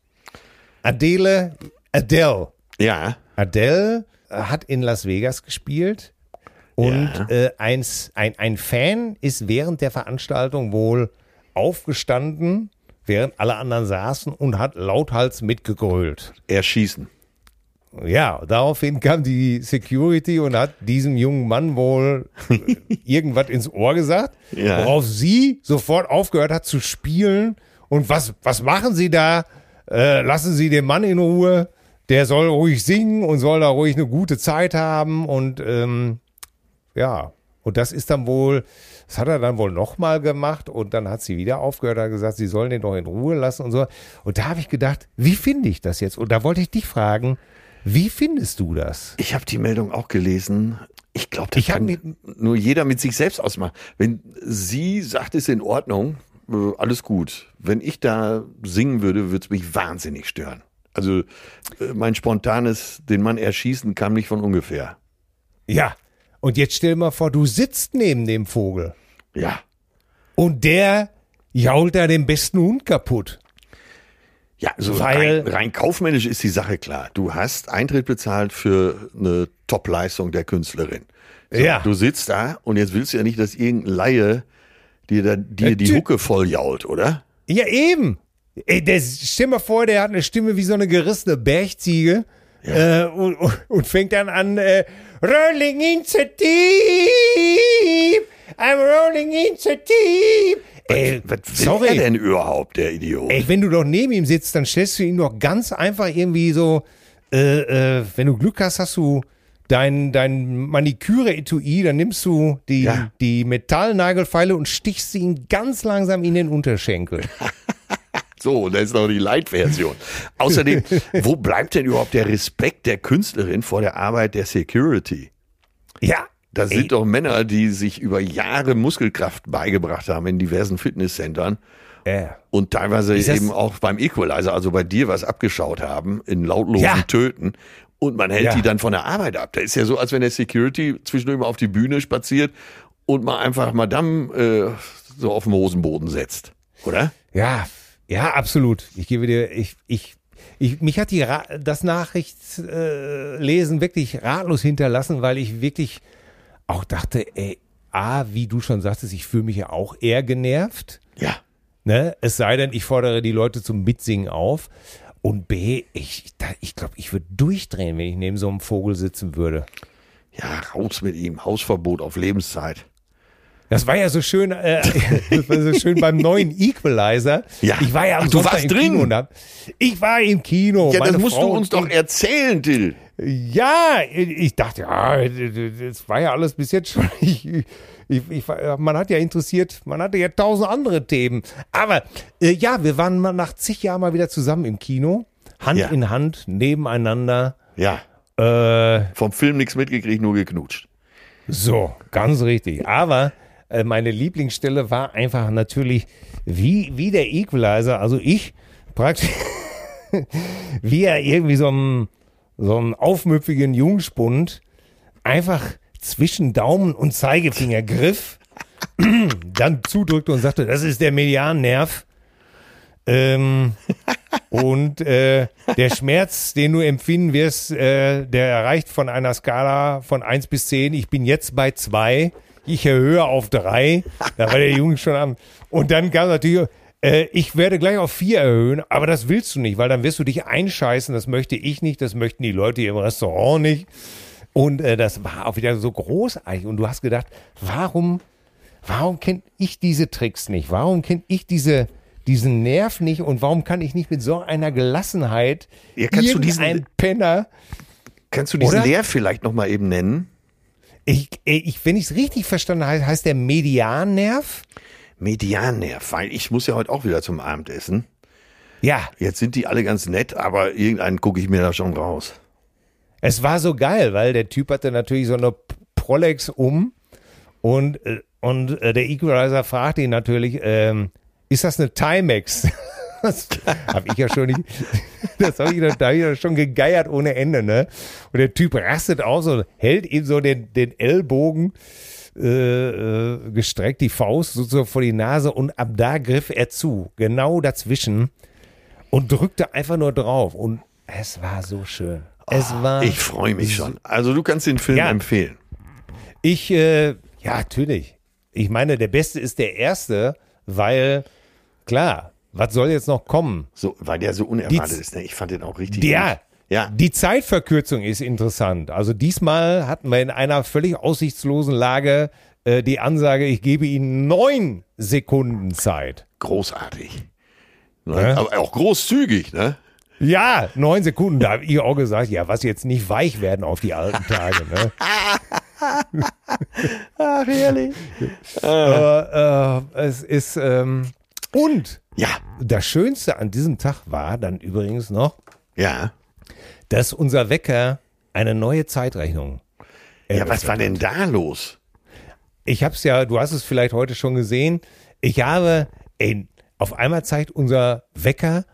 Ja. Adele hat in Las Vegas gespielt und ein Fan ist während der Veranstaltung wohl aufgestanden, während alle anderen saßen und hat lauthals mitgegrölt. Erschießen. Ja, daraufhin kam die Security und hat diesem jungen Mann wohl irgendwas ins Ohr gesagt, worauf sie sofort aufgehört hat zu spielen. Und was machen Sie da? Lassen Sie den Mann in Ruhe. Der soll ruhig singen und soll da ruhig eine gute Zeit haben. Und und das ist dann wohl, das hat er dann wohl nochmal gemacht und dann hat sie wieder aufgehört und gesagt, sie sollen den doch in Ruhe lassen und so. Und da habe ich gedacht, wie finde ich das jetzt? Und da wollte ich dich fragen, wie findest du das? Ich habe die Meldung auch gelesen. Ich glaube, das kann nur jeder mit sich selbst ausmachen. Wenn sie sagt, ist in Ordnung, alles gut. Wenn ich da singen würde, würde es mich wahnsinnig stören. Also mein spontanes, den Mann erschießen, kam nicht von ungefähr. Ja, und jetzt stell dir mal vor, du sitzt neben dem Vogel. Ja. Und der jault da den besten Hund kaputt. Ja, also rein kaufmännisch ist die Sache klar. Du hast Eintritt bezahlt für eine Top-Leistung der Künstlerin. So, ja. Du sitzt da und jetzt willst du ja nicht, dass irgendein Laie dir die Hucke voll jault, oder? Ja, eben. Stell mal vor, der hat eine Stimme wie so eine gerissene Bergziege und fängt dann an, rolling in the deep, I'm rolling in the deep. Was will er denn überhaupt, der Idiot? Wenn du doch neben ihm sitzt, dann stellst du ihm doch ganz einfach irgendwie so, wenn du Glück hast, hast du dein Maniküre-Etui, dann nimmst du die Metallnagelfeile und stichst sie ihm ganz langsam in den Unterschenkel. So, das ist noch die Light-Version. Außerdem, wo bleibt denn überhaupt der Respekt der Künstlerin vor der Arbeit der Security? Ja. Das sind doch Männer, die sich über Jahre Muskelkraft beigebracht haben in diversen Fitnesscentern und teilweise eben auch beim Equalizer, also bei dir was abgeschaut haben in lautlosen Töten und man hält die dann von der Arbeit ab. Da ist ja so, als wenn der Security zwischendurch mal auf die Bühne spaziert und mal einfach Madame so auf den Hosenboden setzt, oder? Ja, absolut. Ich gebe dir, mich hat das Nachrichtslesen wirklich ratlos hinterlassen, weil ich wirklich auch dachte, wie du schon sagtest, ich fühle mich ja auch eher genervt. Ja. Ne? Es sei denn, ich fordere die Leute zum Mitsingen auf. Und B, ich glaube, ich würde durchdrehen, wenn ich neben so einem Vogel sitzen würde. Ja, raus mit ihm. Hausverbot auf Lebenszeit. Das war ja so schön, beim neuen Equalizer. Ja. Ich war ja am Sonntag im Kino. Ich war im Kino. Ja, das musst du uns doch erzählen, Till. Ja, ich dachte, das war ja alles bis jetzt schon. Man hat ja interessiert, man hatte ja 1000 andere Themen. Aber wir waren mal nach zig Jahren mal wieder zusammen im Kino. Hand in Hand, nebeneinander. Ja. Vom Film nichts mitgekriegt, nur geknutscht. So, ganz richtig. Aber meine Lieblingsstelle war einfach natürlich wie der Equalizer, also ich praktisch wie er irgendwie so einen aufmüpfigen Jungspund einfach zwischen Daumen und Zeigefinger griff, dann zudrückte und sagte, das ist der Mediannerv. Und der Schmerz, den du empfinden wirst, der erreicht von einer Skala von 1 bis 10. Ich bin jetzt bei 2. Ich erhöhe auf 3. Da war der Junge schon am. Und dann kam natürlich, ich werde gleich auf 4 erhöhen, aber das willst du nicht, weil dann wirst du dich einscheißen. Das möchte ich nicht, das möchten die Leute hier im Restaurant nicht. Und das war auch wieder so großartig. Und du hast gedacht, warum kenne ich diese Tricks nicht? Warum kenne ich diesen Nerv nicht und warum kann ich nicht mit so einer Gelassenheit Kannst du diesen Nerv vielleicht nochmal eben nennen? Wenn ich es richtig verstanden habe, heißt der Mediannerv? Mediannerv, weil ich muss ja heute auch wieder zum Abendessen. Ja. Jetzt sind die alle ganz nett, aber irgendeinen gucke ich mir da schon raus. Es war so geil, weil der Typ hatte natürlich so eine Prolex und der Equalizer fragte ihn natürlich, ist das eine Timex? Das habe ich ja schon nicht, da hab ich ja schon gegeiert ohne Ende, ne? Und der Typ rastet aus und hält ihm so den Ellbogen gestreckt, die Faust sozusagen vor die Nase und ab da griff er zu, genau dazwischen und drückte einfach nur drauf und es war so schön. Ich freue mich schon. Also du kannst den Film empfehlen. Ja, natürlich. Ich meine, der Beste ist der Erste, weil, klar, was soll jetzt noch kommen? So, weil der so unerwartet ist. Ne? Ich fand den auch richtig gut. Ja, die Zeitverkürzung ist interessant. Also diesmal hatten wir in einer völlig aussichtslosen Lage die Ansage, ich gebe Ihnen 9 Sekunden Zeit. Großartig. Ne? Aber auch großzügig, ne? Ja, 9 Sekunden. Da habe ich auch gesagt, ja, was jetzt nicht weich werden auf die alten Tage, ne? Ach, ehrlich. Aber es ist, und ja, das Schönste an diesem Tag war dann übrigens noch, dass unser Wecker eine neue Zeitrechnung was war denn da los? Ich hab's ja, du hast es vielleicht heute schon gesehen, ich habe, auf einmal zeigt unser Wecker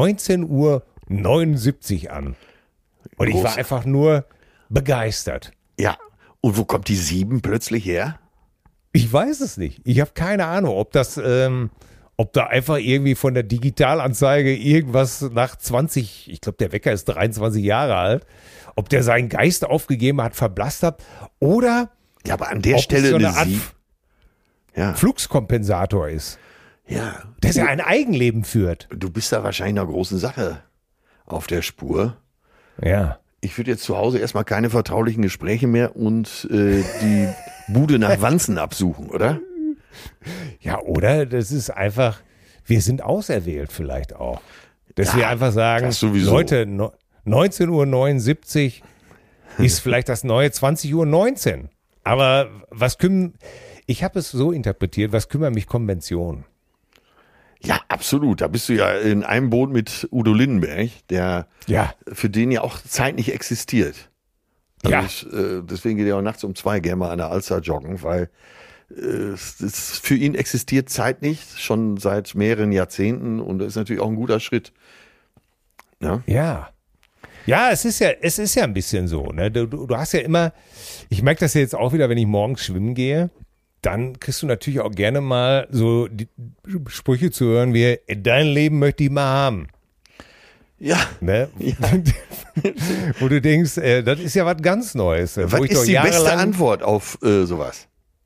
19:79 Uhr an. Und ich war einfach nur begeistert. Ja, und wo kommt die 7 plötzlich her? Ich weiß es nicht. Ich habe keine Ahnung, ob da einfach irgendwie von der Digitalanzeige irgendwas nach 20, ich glaube, der Wecker ist 23 Jahre alt, ob der seinen Geist aufgegeben hat, verblasst hat, oder ja, aber an der Stelle so eine Art Fluxkompensator ist. Ja. Dass er ein Eigenleben führt. Du bist da wahrscheinlich einer großen Sache auf der Spur. Ja. Ich würde jetzt zu Hause erstmal keine vertraulichen Gespräche mehr und die Bude nach Wanzen absuchen, oder? Ja, oder das ist einfach, wir sind auserwählt vielleicht auch. Dass wir einfach sagen, Leute, 19:79 Uhr ist vielleicht das neue 20:19 Uhr. Aber ich habe es so interpretiert, was kümmern mich Konventionen? Ja, absolut. Da bist du ja in einem Boot mit Udo Lindenberg, der für den ja auch Zeit nicht existiert. Also deswegen geht er auch nachts um 2 gerne mal an der Alster joggen, weil für ihn existiert Zeit nicht, schon seit mehreren Jahrzehnten, und das ist natürlich auch ein guter Schritt. Ja. Ja, es ist ja ein bisschen so, ne? Du hast ja immer, ich merke das ja jetzt auch wieder, wenn ich morgens schwimmen gehe, dann kriegst du natürlich auch gerne mal so die Sprüche zu hören wie, dein Leben möchte ich mal haben. Ja. Ne? Ja. Wo du denkst, das ist ja was ganz Neues. Was ist die beste Antwort auf sowas?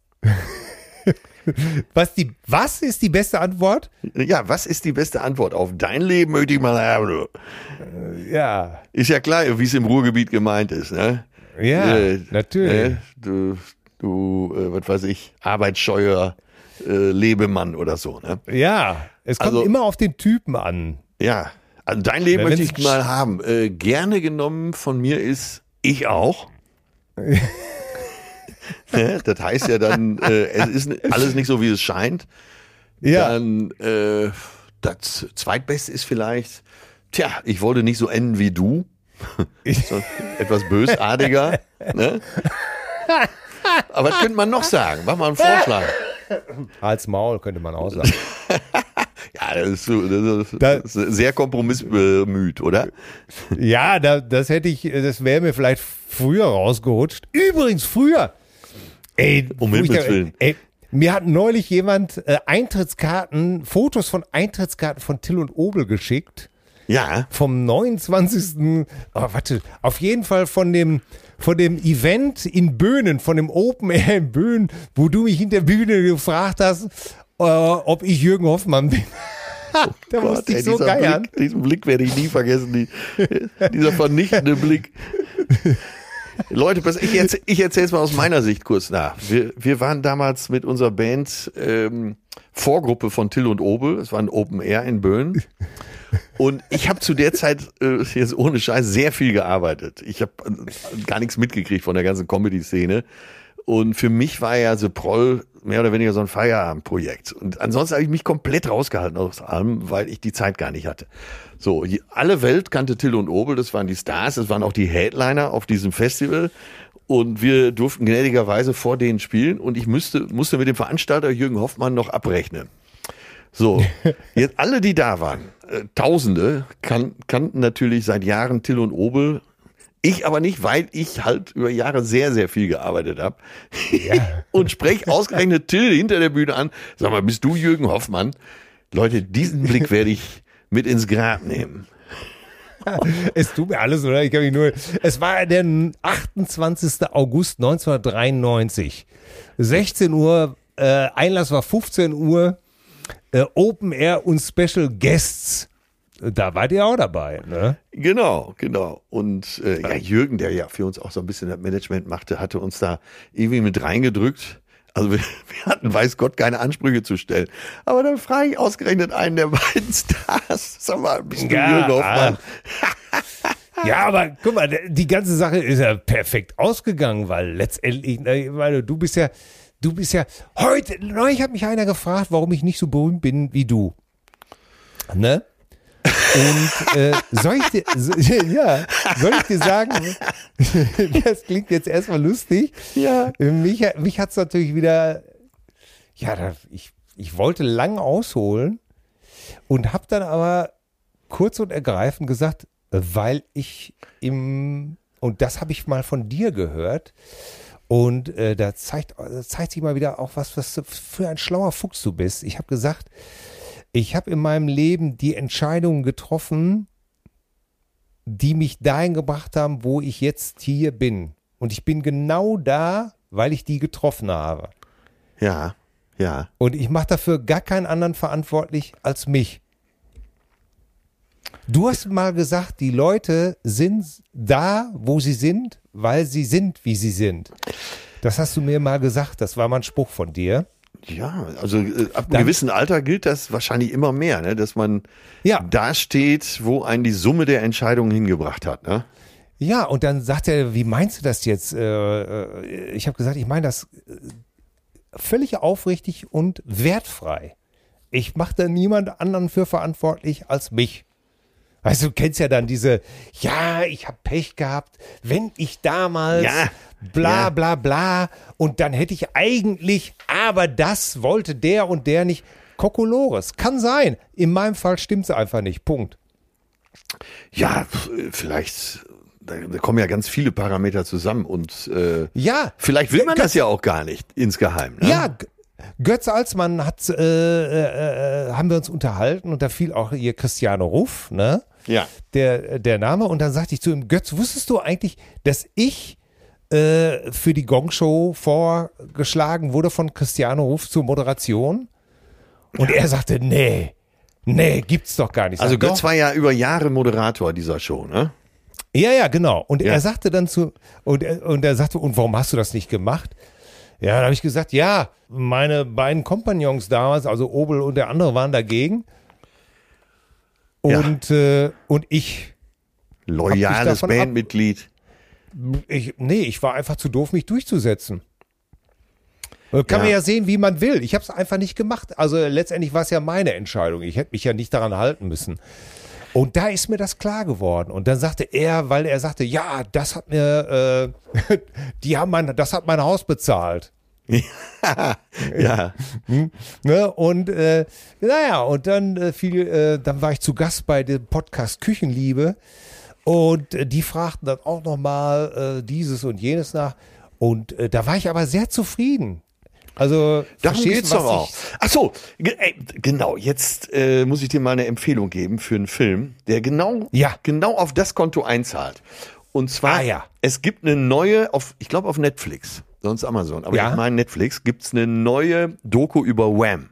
Was ist die beste Antwort? Ja, was ist die beste Antwort auf dein Leben möchte ich mal haben? Ja. Ist ja klar, wie es im Ruhrgebiet gemeint ist, ne? Ja, natürlich. Du, was weiß ich, arbeitsscheuer Lebemann oder so, ne? Ja, es kommt immer auf den Typen an. Ja, also dein Leben möchte ich mal haben. Gerne genommen von mir ist ich auch. Das heißt ja dann, es ist alles nicht so, wie es scheint. Ja. Dann das Zweitbeste ist vielleicht, ich wollte nicht so enden wie du. So, etwas bösartiger. Ne? Aber was könnte man noch sagen? Mach mal einen Vorschlag. Als Maul könnte man auch sagen. Ja, das ist sehr kompromissbemüht, oder? Ja, das wäre mir vielleicht früher rausgerutscht. Übrigens, früher. Um Himmels Willen. Mir hat neulich jemand Fotos von Eintrittskarten von Till und Obel geschickt. Ja. Vom 29. Auf jeden Fall von dem Event in Böhnen, von dem Open Air in Böhnen, wo du mich hinter der Bühne gefragt hast, ob ich Jürgen Hoffmann bin. Da musste ich so geiern. Diesen Blick werde ich nie vergessen, dieser vernichtende Blick. Leute, ich erzähle es mal aus meiner Sicht kurz nach. Wir waren damals mit unserer Band Vorgruppe von Till und Obel. Es war ein Open Air in Böhnen. Und ich habe zu der Zeit, jetzt ohne Scheiß, sehr viel gearbeitet. Ich habe gar nichts mitgekriegt von der ganzen Comedy-Szene. Und für mich war ja The Proll mehr oder weniger so ein Feierabendprojekt. Und ansonsten habe ich mich komplett rausgehalten aus allem, weil ich die Zeit gar nicht hatte. So, alle Welt kannte Till und Obel, das waren die Stars, das waren auch die Headliner auf diesem Festival. Und wir durften gnädigerweise vor denen spielen. Und ich musste mit dem Veranstalter Jürgen Hoffmann noch abrechnen. So, jetzt alle, die da waren, Tausende, kannten natürlich seit Jahren Till und Obel. Ich aber nicht, weil ich halt über Jahre sehr, sehr viel gearbeitet habe. Ja. Und sprech ausgerechnet Till hinter der Bühne an. Sag mal, bist du Jürgen Hoffmann? Leute, diesen Blick werde ich mit ins Grab nehmen. Es tut mir alles, oder? Ich kann mich nur. Es war der 28. August 1993. 16 Uhr, Einlass war 15 Uhr, Open Air und Special Guests. Da wart ihr auch dabei, ne? Genau. Und ja, Jürgen, der ja für uns auch so ein bisschen das Management machte, hatte uns da irgendwie mit reingedrückt. Also wir hatten, weiß Gott, keine Ansprüche zu stellen. Aber dann frage ich ausgerechnet einen der beiden Stars. Sag mal, bist du Jürgen Hoffmann? Ja, aber guck mal, die ganze Sache ist ja perfekt ausgegangen, weil letztendlich, weil du bist ja, heute, neulich hat mich einer gefragt, warum ich nicht so berühmt bin wie du. Ne? Und soll ich dir sagen, das klingt jetzt erstmal lustig. Ja. Mich hat es natürlich wieder, ich wollte lang ausholen und habe dann aber kurz und ergreifend gesagt, weil und das habe ich mal von dir gehört, und da zeigt sich mal wieder auch was du für ein schlauer Fuchs du bist. Ich habe gesagt, ich habe in meinem Leben die Entscheidungen getroffen, die mich dahin gebracht haben, wo ich jetzt hier bin. Und ich bin genau da, weil ich die getroffen habe. Ja. Und ich mache dafür gar keinen anderen verantwortlich als mich. Du hast mal gesagt, die Leute sind da, wo sie sind, weil sie sind, wie sie sind. Das hast du mir mal gesagt, das war mal ein Spruch von dir. Ja, also ab einem gewissen Alter gilt das wahrscheinlich immer mehr, ne? Dass man da steht, wo einen die Summe der Entscheidungen hingebracht hat. Ne? Ja, und dann sagt er, wie meinst du das jetzt? Ich habe gesagt, ich meine das völlig aufrichtig und wertfrei. Ich mache da niemand anderen für verantwortlich als mich. Weißt du, kennst ja dann diese, ich habe Pech gehabt, wenn ich damals bla bla bla und dann hätte ich eigentlich, aber das wollte der und der nicht. Kokolores, kann sein. In meinem Fall stimmt es einfach nicht, Punkt. Ja, vielleicht, da kommen ja ganz viele Parameter zusammen und vielleicht will man das ja auch gar nicht insgeheim. Ne? Ja, Götz Alsmann haben wir uns unterhalten und da fiel auch hier Cristiano Ruff, ne? Ja. Der Name, und dann sagte ich zu ihm, Götz, wusstest du eigentlich, dass ich für die Gong-Show vorgeschlagen wurde von Cristiano Ruff zur Moderation? Und er sagte, nee, gibt's doch gar nicht. Also Götz war ja über Jahre Moderator dieser Show, ne? Ja, genau. Und er sagte dann und er sagte, und warum hast du das nicht gemacht? Ja, da habe ich gesagt, meine beiden Kompagnons damals, also Obel und der andere, waren dagegen. Und ich. Loyales Bandmitglied. Ich war einfach zu doof, mich durchzusetzen. Kann man ja sehen, wie man will. Ich habe es einfach nicht gemacht. Also letztendlich war es ja meine Entscheidung. Ich hätte mich ja nicht daran halten müssen. Und da ist mir das klar geworden. Und dann sagte er, weil er sagte, das hat mir, das hat mein Haus bezahlt. Ja. Ne? Und und dann dann war ich zu Gast bei dem Podcast Küchenliebe und die fragten dann auch nochmal dieses und jenes nach. Und da war ich aber sehr zufrieden. Also, darum geht's doch auch. Ach so, genau. Jetzt muss ich dir mal eine Empfehlung geben für einen Film, der genau auf das Konto einzahlt. Und zwar, es gibt eine neue, ich glaube auf Netflix, sonst Amazon, aber ich meine Netflix, gibt's eine neue Doku über Wham.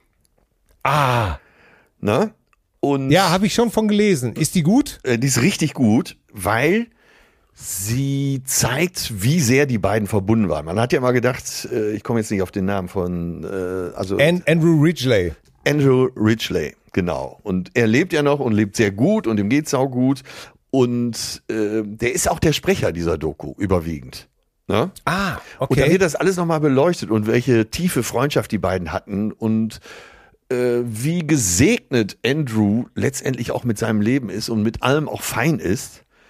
Ne? Und habe ich schon von gelesen. Ist die gut? Die ist richtig gut, weil sie zeigt, wie sehr die beiden verbunden waren. Man hat ja mal gedacht, ich komme jetzt nicht auf den Namen von, Andrew Ridgeley. Andrew Ridgeley, genau. Und er lebt ja noch und lebt sehr gut und ihm geht's auch gut. Und der ist auch der Sprecher dieser Doku, überwiegend. Ne? Okay. Und da wird das alles nochmal beleuchtet und welche tiefe Freundschaft die beiden hatten und wie gesegnet Andrew letztendlich auch mit seinem Leben ist und mit allem auch fein ist.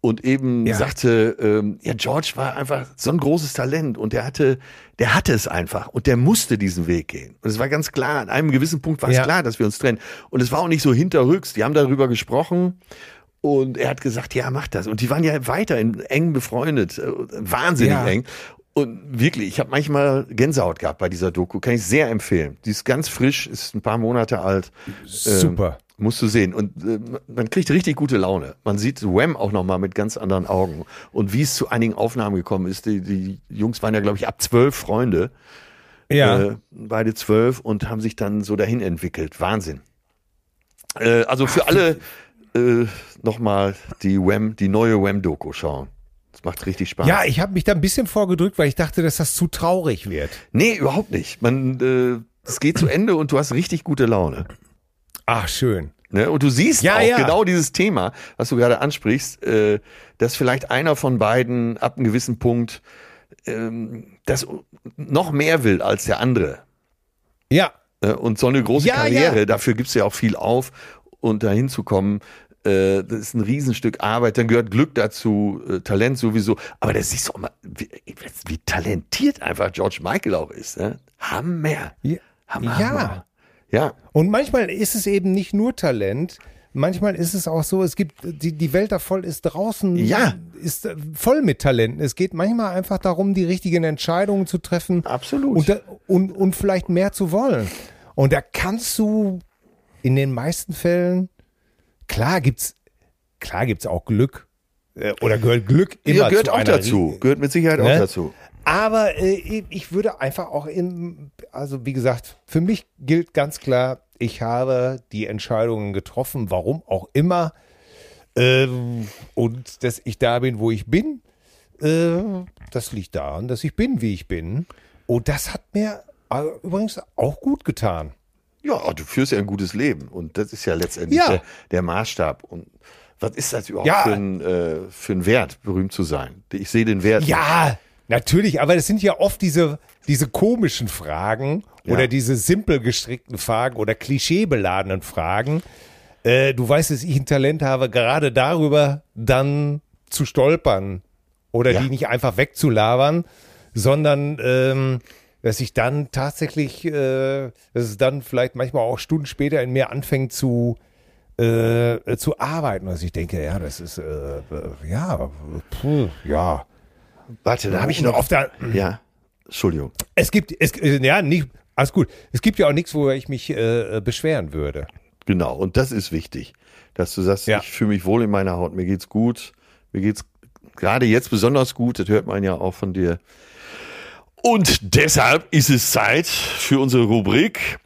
und eben sagte, George war einfach so ein großes Talent und der hatte es einfach und der musste diesen Weg gehen. Und es war ganz klar, an einem gewissen Punkt war es klar, dass wir uns trennen. Und es war auch nicht so hinterrücks, die haben darüber gesprochen und er hat gesagt, ja, mach das. Und die waren ja weiterhin eng befreundet, wahnsinnig eng. Und wirklich, ich habe manchmal Gänsehaut gehabt bei dieser Doku, kann ich sehr empfehlen. Die ist ganz frisch, ist ein paar Monate alt. Super. Musst du sehen. Und man kriegt richtig gute Laune. Man sieht Wham auch nochmal mit ganz anderen Augen. Und wie es zu einigen Aufnahmen gekommen ist, die Jungs waren ja, glaube ich, ab 12 Freunde. Ja. Beide 12 und haben sich dann so dahin entwickelt. Wahnsinn. Also für alle nochmal die neue Wham-Doku schauen. Das macht richtig Spaß. Ja, ich habe mich da ein bisschen vorgedrückt, weil ich dachte, dass das zu traurig wird. Nee, überhaupt nicht. Es geht zu Ende und du hast richtig gute Laune. Ach, schön. Ne? Und du siehst auch genau dieses Thema, was du gerade ansprichst, dass vielleicht einer von beiden ab einem gewissen Punkt das noch mehr will als der andere. Ja. Und so eine große Karriere, dafür gibst du ja auch viel auf und dahin zu kommen, das ist ein Riesenstück Arbeit, dann gehört Glück dazu, Talent sowieso, aber das siehst du auch mal, wie talentiert einfach George Michael auch ist. Ne? Hammer. Hammer. Ja. Und manchmal ist es eben nicht nur Talent, manchmal ist es auch so, es gibt, die Welt da voll ist draußen, ist voll mit Talenten. Es geht manchmal einfach darum, die richtigen Entscheidungen zu treffen. Absolut. Und vielleicht mehr zu wollen. Und da kannst du in den meisten Fällen, klar gibt's auch Glück, oder gehört Glück immer gehört zu auch dazu. Gehört mit Sicherheit auch dazu. Aber ich würde einfach auch also wie gesagt, für mich gilt ganz klar, ich habe die Entscheidungen getroffen, warum auch immer, und dass ich da bin, wo ich bin, das liegt daran, dass ich bin, wie ich bin. Und das hat mir übrigens auch gut getan. Ja, du führst ja ein gutes Leben und das ist ja letztendlich der Maßstab. Und was ist das überhaupt für ein Wert, berühmt zu sein? Ich sehe den Wert. Ja, natürlich, aber das sind ja oft diese komischen Fragen oder diese simpel gestrickten Fragen oder klischeebeladenen Fragen. Du weißt, dass ich ein Talent habe, gerade darüber dann zu stolpern oder die nicht einfach wegzulabern, sondern dass ich dann tatsächlich, dass es dann vielleicht manchmal auch Stunden später in mir anfängt zu arbeiten. Also ich denke, ja, das ist, Warte, da habe ich noch. Ja, Entschuldigung. Nicht, alles gut. Es gibt ja auch nichts, worüber ich mich beschweren würde. Genau, und das ist wichtig, dass du sagst, ich fühle mich wohl in meiner Haut, mir geht's gut, mir geht's gerade jetzt besonders gut, das hört man ja auch von dir. Und deshalb ist es Zeit für unsere Rubrik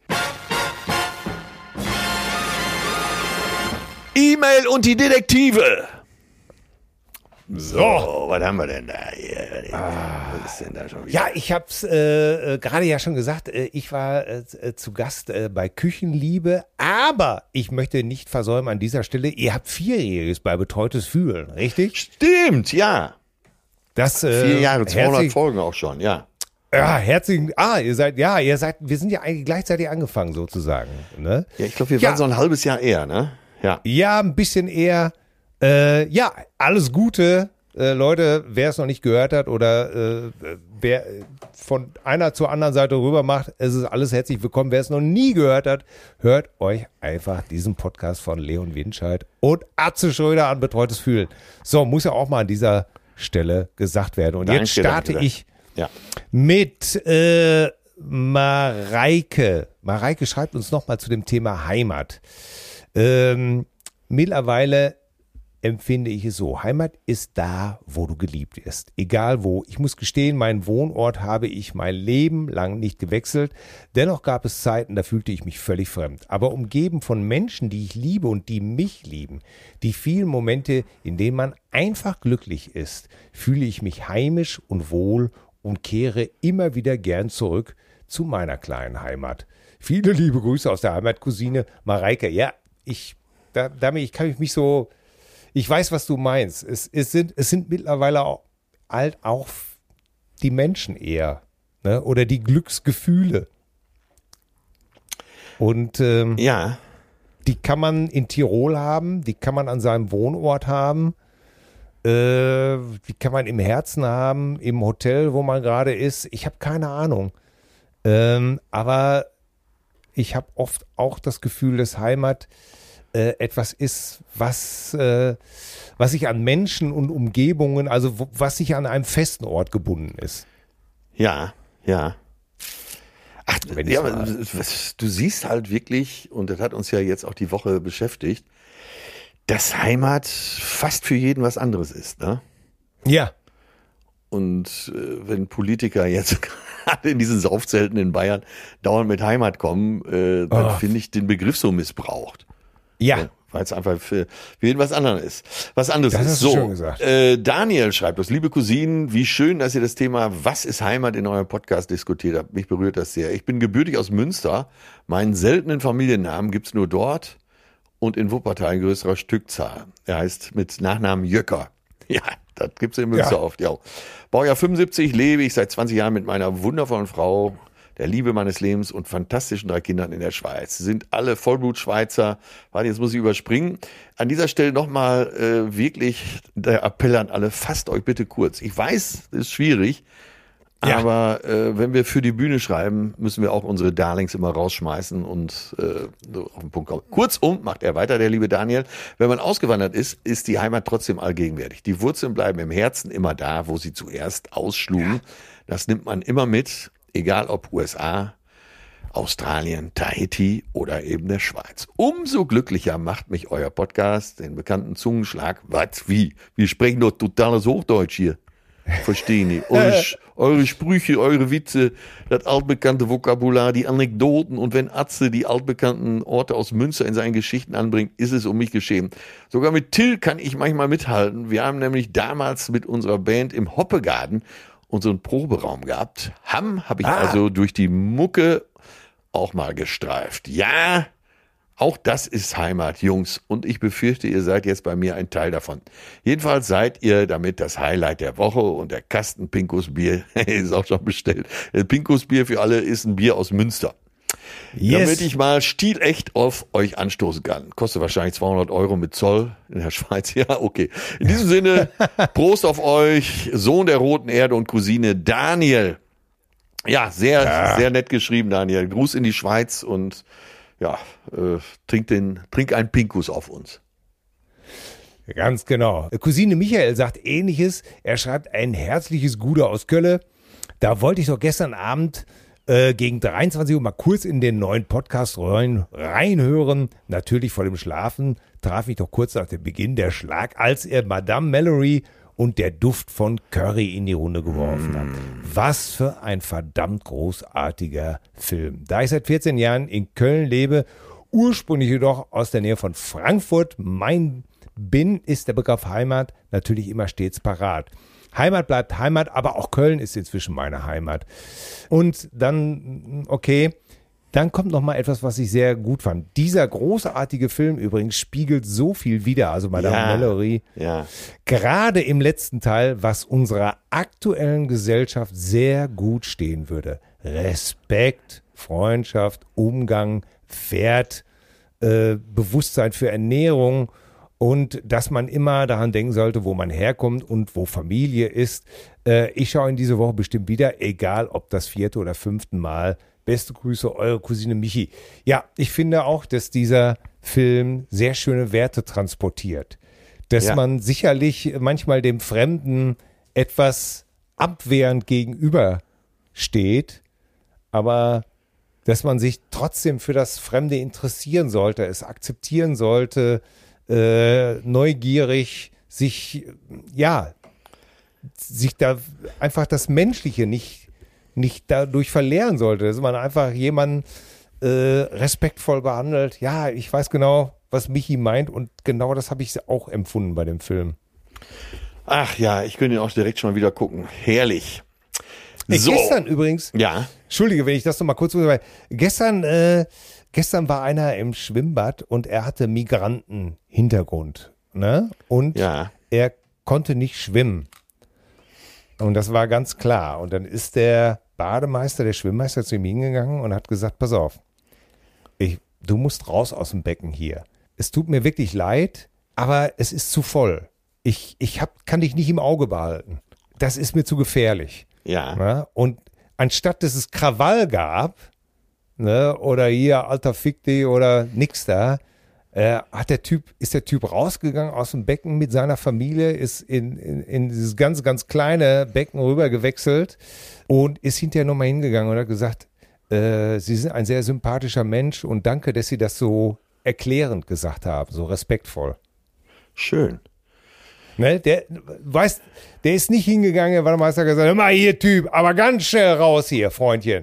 E-Mail und die Detektive. So, was haben wir denn da hier? Was ist denn da schon wieder? Ja, ich habe es gerade ja schon gesagt, ich war zu Gast bei Küchenliebe, aber ich möchte nicht versäumen an dieser Stelle, ihr habt 4-Jähriges bei Betreutes Fühlen, richtig? Stimmt, ja. Das, 4 Jahre, 200 Folgen auch schon, ja. Ja, herzlichen, wir sind ja eigentlich gleichzeitig angefangen sozusagen, ne? Ja, ich glaube, wir waren so ein halbes Jahr eher, ne? Ja, ein bisschen eher. Alles Gute, Leute, wer es noch nicht gehört hat oder wer von einer zur anderen Seite rüber macht, es ist alles herzlich willkommen. Wer es noch nie gehört hat, hört euch einfach diesen Podcast von Leon Winscheid und Atze Schröder an, Betreutes Fühlen. So, muss ja auch mal an dieser Stelle gesagt werden. Und jetzt starte ich mit Mareike. Mareike schreibt uns nochmal zu dem Thema Heimat. Mittlerweile empfinde ich es so. Heimat ist da, wo du geliebt wirst. Egal wo. Ich muss gestehen, meinen Wohnort habe ich mein Leben lang nicht gewechselt. Dennoch gab es Zeiten, da fühlte ich mich völlig fremd. Aber umgeben von Menschen, die ich liebe und die mich lieben, die vielen Momente, in denen man einfach glücklich ist, fühle ich mich heimisch und wohl und kehre immer wieder gern zurück zu meiner kleinen Heimat. Viele liebe Grüße aus der Heimatcousine Mareike. Ja, ich weiß, was du meinst. Es sind mittlerweile auch die Menschen eher, ne? Oder die Glücksgefühle. Und die kann man in Tirol haben, die kann man an seinem Wohnort haben. Die kann man im Herzen haben, im Hotel, wo man gerade ist. Ich habe keine Ahnung. Aber ich habe oft auch das Gefühl, dass Heimat etwas ist, was sich an Menschen und Umgebungen, also was sich an einem festen Ort gebunden ist. Ja. Ach, ja, du siehst halt wirklich, und das hat uns ja jetzt auch die Woche beschäftigt, dass Heimat fast für jeden was anderes ist, ne? Ja. Und wenn Politiker jetzt gerade in diesen Saufzelten in Bayern dauernd mit Heimat kommen, dann finde ich den Begriff so missbraucht. Ja. Weil es einfach für jeden was anderes ist. Was anderes das ist. Hast du schön gesagt. Daniel schreibt uns, liebe Cousinen, wie schön, dass ihr das Thema Was ist Heimat in eurem Podcast diskutiert habt. Mich berührt das sehr. Ich bin gebürtig aus Münster. Meinen seltenen Familiennamen gibt's nur dort und in Wuppertal in größerer Stückzahl. Er heißt mit Nachnamen Jöcker. Ja, das gibt's in Münster oft. Ja. Baujahr 75, lebe ich seit 20 Jahren mit meiner wundervollen Frau, der Liebe meines Lebens und fantastischen 3 Kindern in der Schweiz. Sie sind alle Vollblut-Schweizer. Warte, jetzt muss ich überspringen. An dieser Stelle nochmal wirklich der Appell an alle, fasst euch bitte kurz. Ich weiß, es ist schwierig, aber wenn wir für die Bühne schreiben, müssen wir auch unsere Darlings immer rausschmeißen und so auf den Punkt kommen. Kurzum, macht er weiter, der liebe Daniel, wenn man ausgewandert ist, ist die Heimat trotzdem allgegenwärtig. Die Wurzeln bleiben im Herzen immer da, wo sie zuerst ausschlugen. Das nimmt man immer mit. Egal ob USA, Australien, Tahiti oder eben der Schweiz. Umso glücklicher macht mich euer Podcast, den bekannten Zungenschlag. Was? Wie? Wir sprechen doch totales Hochdeutsch hier. Verstehe nicht. Eure Sprüche, eure Witze, das altbekannte Vokabular, die Anekdoten und wenn Atze die altbekannten Orte aus Münster in seinen Geschichten anbringt, ist es um mich geschehen. Sogar mit Till kann ich manchmal mithalten. Wir haben nämlich damals mit unserer Band im Hoppegarten unseren Proberaum gehabt. Habe ich also durch die Mucke auch mal gestreift. Ja, auch das ist Heimat, Jungs. Und ich befürchte, ihr seid jetzt bei mir ein Teil davon. Jedenfalls seid ihr damit das Highlight der Woche und der Kasten Pinkus Bier ist auch schon bestellt. Pinkus Bier für alle ist ein Bier aus Münster. Yes. Damit ich mal stilecht auf euch anstoßen kann. Kostet wahrscheinlich 200 € mit Zoll in der Schweiz. Ja, okay. In diesem Sinne, Prost auf euch, Sohn der roten Erde und Cousine Daniel. Ja, sehr nett geschrieben, Daniel. Gruß in die Schweiz und ja, trink einen Pinkus auf uns. Ganz genau. Cousine Michael sagt Ähnliches. Er schreibt ein herzliches Gute aus Kölle. Da wollte ich doch gestern Abend gegen 23 Uhr mal kurz in den neuen Podcast reinhören. Natürlich vor dem Schlafen traf mich doch kurz nach dem Beginn der Schlag, als er Madame Mallory und der Duft von Curry in die Runde geworfen hat. Was für ein verdammt großartiger Film. Da ich seit 14 Jahren in Köln lebe, ursprünglich jedoch aus der Nähe von Frankfurt bin, ist der Begriff Heimat natürlich immer stets parat. Heimat bleibt Heimat, aber auch Köln ist inzwischen meine Heimat. Und dann, dann kommt noch mal etwas, was ich sehr gut fand. Dieser großartige Film übrigens spiegelt so viel wider, also Madame Mallory, gerade im letzten Teil, was unserer aktuellen Gesellschaft sehr gut stehen würde. Respekt, Freundschaft, Umgang, Wert, Bewusstsein für Ernährung. Und dass man immer daran denken sollte, wo man herkommt und wo Familie ist. Ich schaue ihn diese Woche bestimmt wieder, egal ob das 4. oder 5. Mal. Beste Grüße, eure Cousine Michi. Ja, ich finde auch, dass dieser Film sehr schöne Werte transportiert. Dass man sicherlich manchmal dem Fremden etwas abwehrend gegenübersteht, aber dass man sich trotzdem für das Fremde interessieren sollte, es akzeptieren sollte, neugierig, sich da einfach das Menschliche nicht dadurch verlieren sollte, dass man einfach jemanden respektvoll behandelt. Ja, ich weiß genau, was Michi meint und genau das habe ich auch empfunden bei dem Film. Ach ja, ich könnte ihn auch direkt schon mal wieder gucken. Herrlich. So. Gestern übrigens, Entschuldige, wenn ich das noch mal kurz weil Gestern war einer im Schwimmbad und er hatte Migrantenhintergrund, ne? Und er konnte nicht schwimmen. Und das war ganz klar. Und dann ist der Bademeister, der Schwimmmeister zu ihm hingegangen und hat gesagt, pass auf, du musst raus aus dem Becken hier. Es tut mir wirklich leid, aber es ist zu voll. kann dich nicht im Auge behalten. Das ist mir zu gefährlich. Ja. Ne? Und anstatt dass es Krawall gab, ne, oder hier, alter Fick dich oder nix da, ist der Typ rausgegangen aus dem Becken mit seiner Familie, ist in dieses ganz, ganz kleine Becken rüber gewechselt und ist hinterher nochmal hingegangen und hat gesagt, Sie sind ein sehr sympathischer Mensch und danke, dass Sie das so erklärend gesagt haben, so respektvoll. Schön. Ne, der ist nicht hingegangen, weil der Meister gesagt hat, hör mal hier Typ, aber ganz schnell raus hier, Freundchen.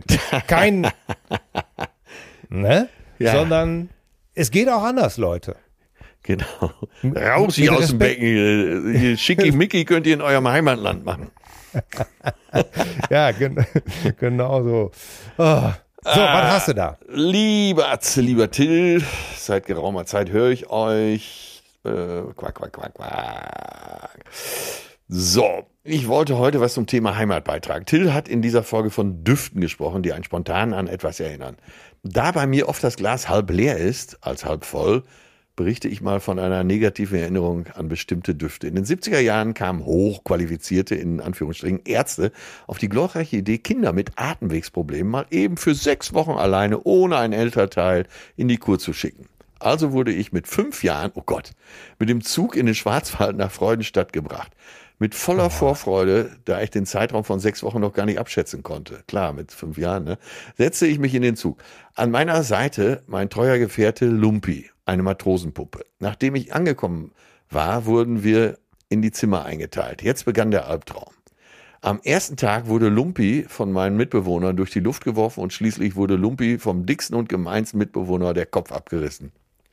Ne? Ja. Sondern es geht auch anders, Leute. Genau. Raus hier aus dem Becken. Schickimicki könnt ihr in eurem Heimatland machen. Ja, genau so. Oh. So, was hast du da? Lieber Atze, lieber Till, seit geraumer Zeit höre ich euch. Quack. So, ich wollte heute was zum Thema Heimat beitragen. Till hat in dieser Folge von Düften gesprochen, die einen spontan an etwas erinnern. Da bei mir oft das Glas halb leer ist, als halb voll, berichte ich mal von einer negativen Erinnerung an bestimmte Düfte. In den 70er Jahren kamen hochqualifizierte, in Anführungsstrichen, Ärzte auf die glorreiche Idee, Kinder mit Atemwegsproblemen mal eben für 6 Wochen alleine ohne ein Elternteil in die Kur zu schicken. Also wurde ich mit 5 Jahren, oh Gott, mit dem Zug in den Schwarzwald nach Freudenstadt gebracht. Mit voller Vorfreude, da ich den Zeitraum von 6 Wochen noch gar nicht abschätzen konnte. Klar, mit 5 Jahren, ne? Setzte ich mich in den Zug. An meiner Seite mein treuer Gefährte Lumpi, eine Matrosenpuppe. Nachdem ich angekommen war, wurden wir in die Zimmer eingeteilt. Jetzt begann der Albtraum. Am ersten Tag wurde Lumpi von meinen Mitbewohnern durch die Luft geworfen und schließlich wurde Lumpi vom dicksten und gemeinsten Mitbewohner der Kopf abgerissen.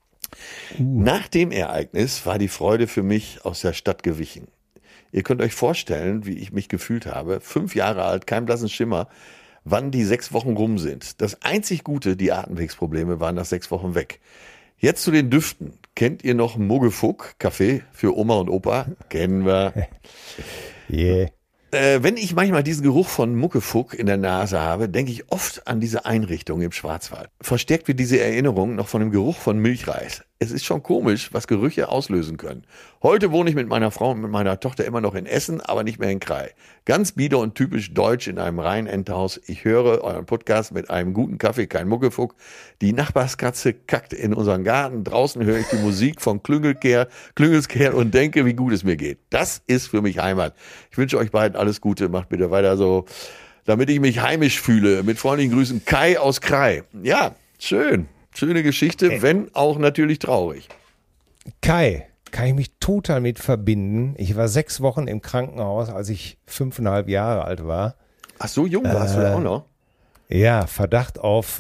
Nach dem Ereignis war die Freude für mich aus der Stadt gewichen. Ihr könnt euch vorstellen, wie ich mich gefühlt habe. 5 Jahre alt, kein blassen Schimmer, wann die 6 Wochen rum sind. Das einzig Gute, die Atemwegsprobleme waren nach 6 Wochen weg. Jetzt zu den Düften. Kennt ihr noch Muggefuck, Kaffee für Oma und Opa? Kennen wir. Yeah. Wenn ich manchmal diesen Geruch von Muckefuck in der Nase habe, denke ich oft an diese Einrichtung im Schwarzwald. Verstärkt wird diese Erinnerung noch von dem Geruch von Milchreis. Es ist schon komisch, was Gerüche auslösen können. Heute wohne ich mit meiner Frau und mit meiner Tochter immer noch in Essen, aber nicht mehr in Krai. Ganz bieder und typisch deutsch in einem reinen Endhaus. Ich höre euren Podcast mit einem guten Kaffee, kein Muckefuck. Die Nachbarskatze kackt in unseren Garten. Draußen höre ich die Musik von Klüngelskerl und denke, wie gut es mir geht. Das ist für mich Heimat. Ich wünsche euch beiden alles Gute. Macht bitte weiter so, damit ich mich heimisch fühle. Mit freundlichen Grüßen, Kai aus Krai. Ja, schön. Schöne Geschichte, wenn auch natürlich traurig. Kai, kann ich mich total mit verbinden. Ich war 6 Wochen im Krankenhaus, als ich 5,5 Jahre alt war. Ach, so jung warst du da auch noch? Ja, Verdacht auf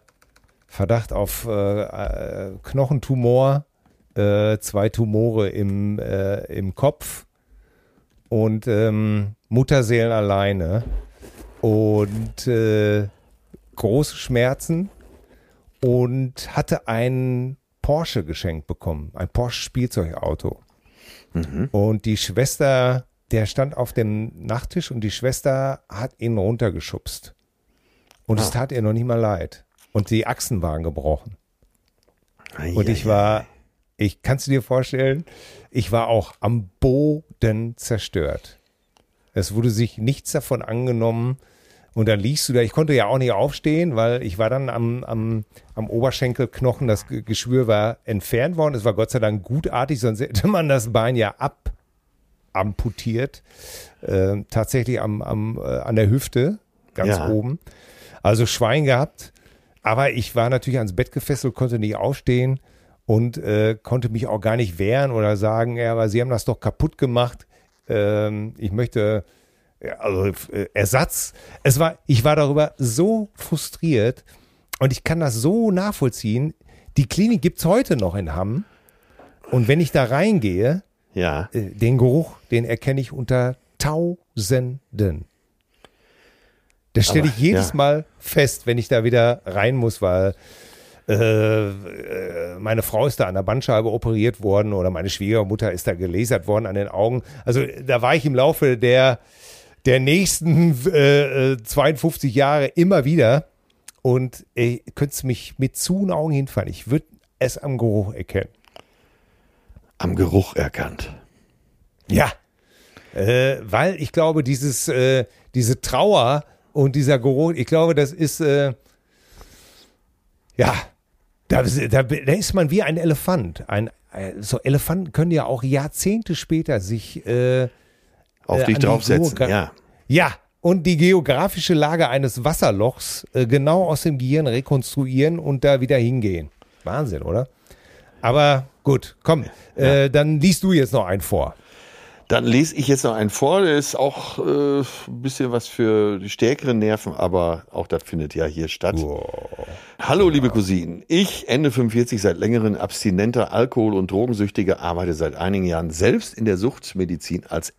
Knochentumor, 2 Tumore im Kopf und Mutterseelen alleine und große Schmerzen. Und hatte ein Porsche geschenkt bekommen, ein Porsche-Spielzeugauto. Mhm. Und die Schwester, der stand auf dem Nachttisch und die Schwester hat ihn runtergeschubst. Und es tat ihr noch nicht mal leid. Und die Achsen waren gebrochen. Und kannst du dir vorstellen, ich war auch am Boden zerstört. Es wurde sich nichts davon angenommen. Und dann liegst du da, ich konnte ja auch nicht aufstehen, weil ich war dann am Oberschenkelknochen, das Geschwür war entfernt worden. Es war Gott sei Dank gutartig, sonst hätte man das Bein ja amputiert. Tatsächlich an der Hüfte, ganz oben. Also Schwein gehabt. Aber ich war natürlich ans Bett gefesselt, konnte nicht aufstehen und konnte mich auch gar nicht wehren oder sagen, ja, aber Sie haben das doch kaputt gemacht. Ich möchte... Ersatz. Ich war darüber so frustriert und ich kann das so nachvollziehen. Die Klinik gibt's heute noch in Hamm und wenn ich da reingehe, den Geruch, den erkenne ich unter Tausenden. Das stelle ich jedes Mal fest, wenn ich da wieder rein muss, weil meine Frau ist da an der Bandscheibe operiert worden oder meine Schwiegermutter ist da gelasert worden an den Augen. Also da war ich im Laufe der nächsten 52 Jahre immer wieder und könntest mich mit zu Augen hinfallen. Ich würde es am Geruch erkennen. Am Geruch erkannt. Ja, weil ich glaube, diese Trauer und dieser Geruch, ich glaube, das ist, da ist man wie ein Elefant. So Elefanten können ja auch Jahrzehnte später sich auf dich draufsetzen, ja. Ja, und die geografische Lage eines Wasserlochs genau aus dem Gehirn rekonstruieren und da wieder hingehen. Wahnsinn, oder? Aber gut, komm, dann liest du jetzt noch einen vor. Dann lese ich jetzt noch einen vor, der ist auch ein bisschen was für die stärkeren Nerven, aber auch das findet ja hier statt. Wow. Hallo liebe Cousinen, ich, Ende 45, seit längerem abstinenter Alkohol- und Drogensüchtiger, arbeite seit einigen Jahren selbst in der Suchtmedizin als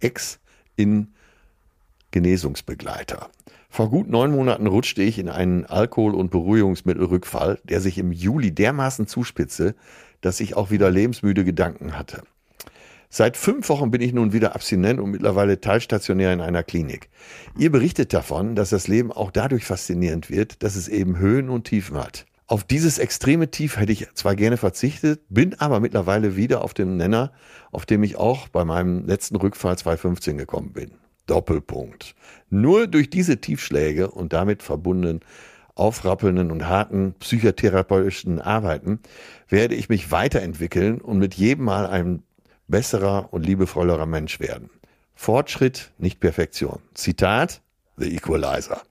Genesungsbegleiter. Vor gut 9 Monaten rutschte ich in einen Alkohol- und Beruhigungsmittelrückfall, der sich im Juli dermaßen zuspitzte, dass ich auch wieder lebensmüde Gedanken hatte. Seit 5 Wochen bin ich nun wieder abstinent und mittlerweile teilstationär in einer Klinik. Ihr berichtet davon, dass das Leben auch dadurch faszinierend wird, dass es eben Höhen und Tiefen hat. Auf dieses extreme Tief hätte ich zwar gerne verzichtet, bin aber mittlerweile wieder auf dem Nenner, auf dem ich auch bei meinem letzten Rückfall 2015 gekommen bin. Doppelpunkt. Nur durch diese Tiefschläge und damit verbundenen aufrappelnden und harten psychotherapeutischen Arbeiten werde ich mich weiterentwickeln und mit jedem Mal ein besserer und liebevollerer Mensch werden. Fortschritt, nicht Perfektion. Zitat, The Equalizer.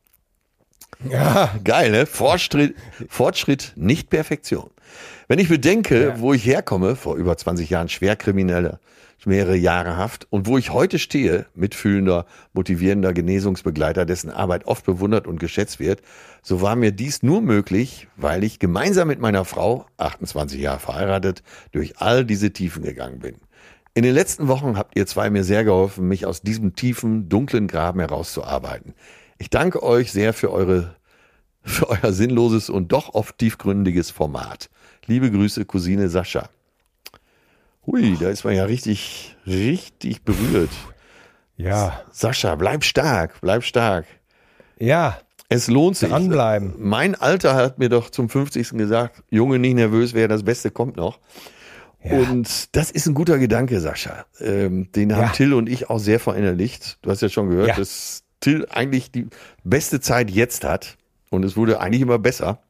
Ja. Geil, ne? Fortschritt, nicht Perfektion. Wenn ich bedenke, wo ich herkomme, vor über 20 Jahren Schwerkriminelle, mehrere Jahre Haft, und wo ich heute stehe, mitfühlender, motivierender Genesungsbegleiter, dessen Arbeit oft bewundert und geschätzt wird, so war mir dies nur möglich, weil ich gemeinsam mit meiner Frau, 28 Jahre verheiratet, durch all diese Tiefen gegangen bin. In den letzten Wochen habt ihr zwei mir sehr geholfen, mich aus diesem tiefen, dunklen Graben herauszuarbeiten. Ich danke euch sehr für euer sinnloses und doch oft tiefgründiges Format. Liebe Grüße, Cousine Sascha. Hui, da ist man ja richtig berührt. Ja. Sascha, bleib stark, bleib stark. Ja. Es lohnt sich. Dranbleiben. Mein Alter hat mir doch zum 50. gesagt, Junge, nicht nervös werden, das Beste kommt noch. Ja. Und das ist ein guter Gedanke, Sascha. Den haben Till und ich auch sehr verinnerlicht. Du hast ja schon gehört, dass Till eigentlich die beste Zeit jetzt hat. Und es wurde eigentlich immer besser.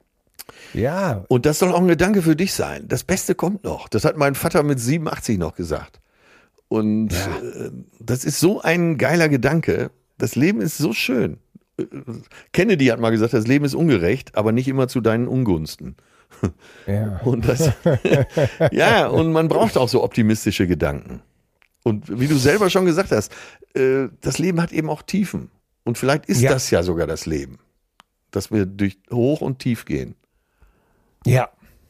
Ja. Und das soll auch ein Gedanke für dich sein. Das Beste kommt noch. Das hat mein Vater mit 87 noch gesagt. Und das ist so ein geiler Gedanke. Das Leben ist so schön. Kennedy hat mal gesagt, das Leben ist ungerecht, aber nicht immer zu deinen Ungunsten. Ja. Und und man braucht auch so optimistische Gedanken. Und wie du selber schon gesagt hast, das Leben hat eben auch Tiefen. Und vielleicht ist das ja sogar das Leben, dass wir durch hoch und tief gehen. Ja.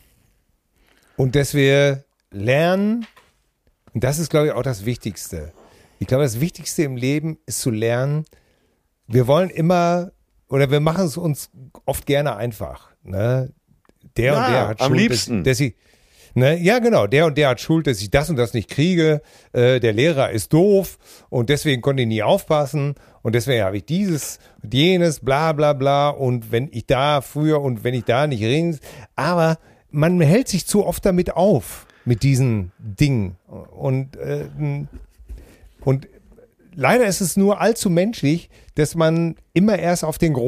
Und dass wir lernen, und das ist, glaube ich, auch das Wichtigste. Ich glaube, das Wichtigste im Leben ist zu lernen, wir wollen immer, oder wir machen es uns oft gerne einfach, ne? Der und der hat am Schuld, liebsten. dass ich, ne? Ja, genau, der und der hat Schuld, dass ich das und das nicht kriege, der Lehrer ist doof und deswegen konnte ich nie aufpassen und deswegen habe ich dieses und jenes, bla bla bla und wenn ich da früher und wenn ich da nicht reden, aber man hält sich zu oft damit auf, mit diesen Dingen und leider ist es nur allzu menschlich, dass man immer erst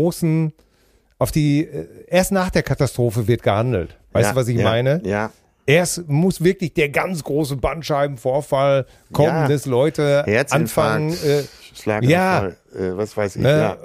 erst nach der Katastrophe wird gehandelt. Weißt du, was ich meine? Ja. Erst muss wirklich der ganz große Bandscheibenvorfall kommen, dass Leute anfangen. Schlaganfall, was weiß ich.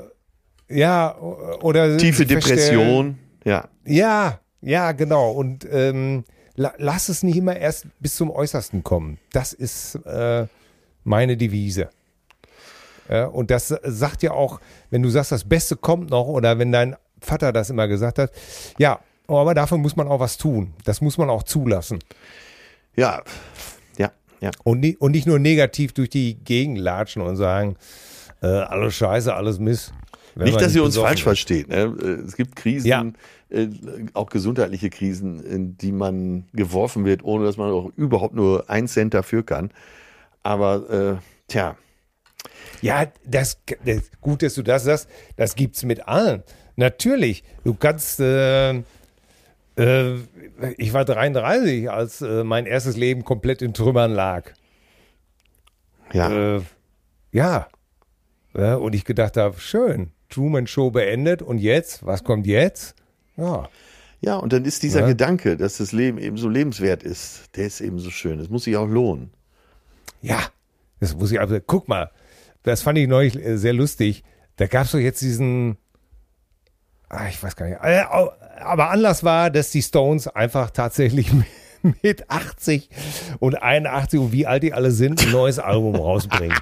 Oder tiefe Depression. Ja, genau. Und lass es nicht immer erst bis zum Äußersten kommen. Das ist meine Devise. Ja, und das sagt ja auch, wenn du sagst, das Beste kommt noch, oder wenn dein Vater das immer gesagt hat, ja, aber dafür muss man auch was tun. Das muss man auch zulassen. Ja. Und nicht nur negativ durch die Gegend latschen und sagen, alles Scheiße, alles Mist. Nicht, dass ihr uns falsch versteht. Ne? Es gibt Krisen, auch gesundheitliche Krisen, in die man geworfen wird, ohne dass man auch überhaupt nur 1 Cent dafür kann. Aber, Ja, das gut, dass du das sagst, das gibt's mit allen. Natürlich, du kannst, ich war 33, als mein erstes Leben komplett in Trümmern lag. Ja. Ja, und ich gedacht habe, schön, Truman Show beendet und jetzt, was kommt jetzt? Ja. Ja, und dann ist dieser Gedanke, dass das Leben eben so lebenswert ist, der ist eben so schön. Das muss sich auch lohnen. Ja, das muss ich, also guck mal, das fand ich neulich sehr lustig. Da gab es doch jetzt diesen, ich weiß gar nicht, aber Anlass war, dass die Stones einfach tatsächlich mit 80 und 81 und wie alt die alle sind, ein neues Album rausbringen.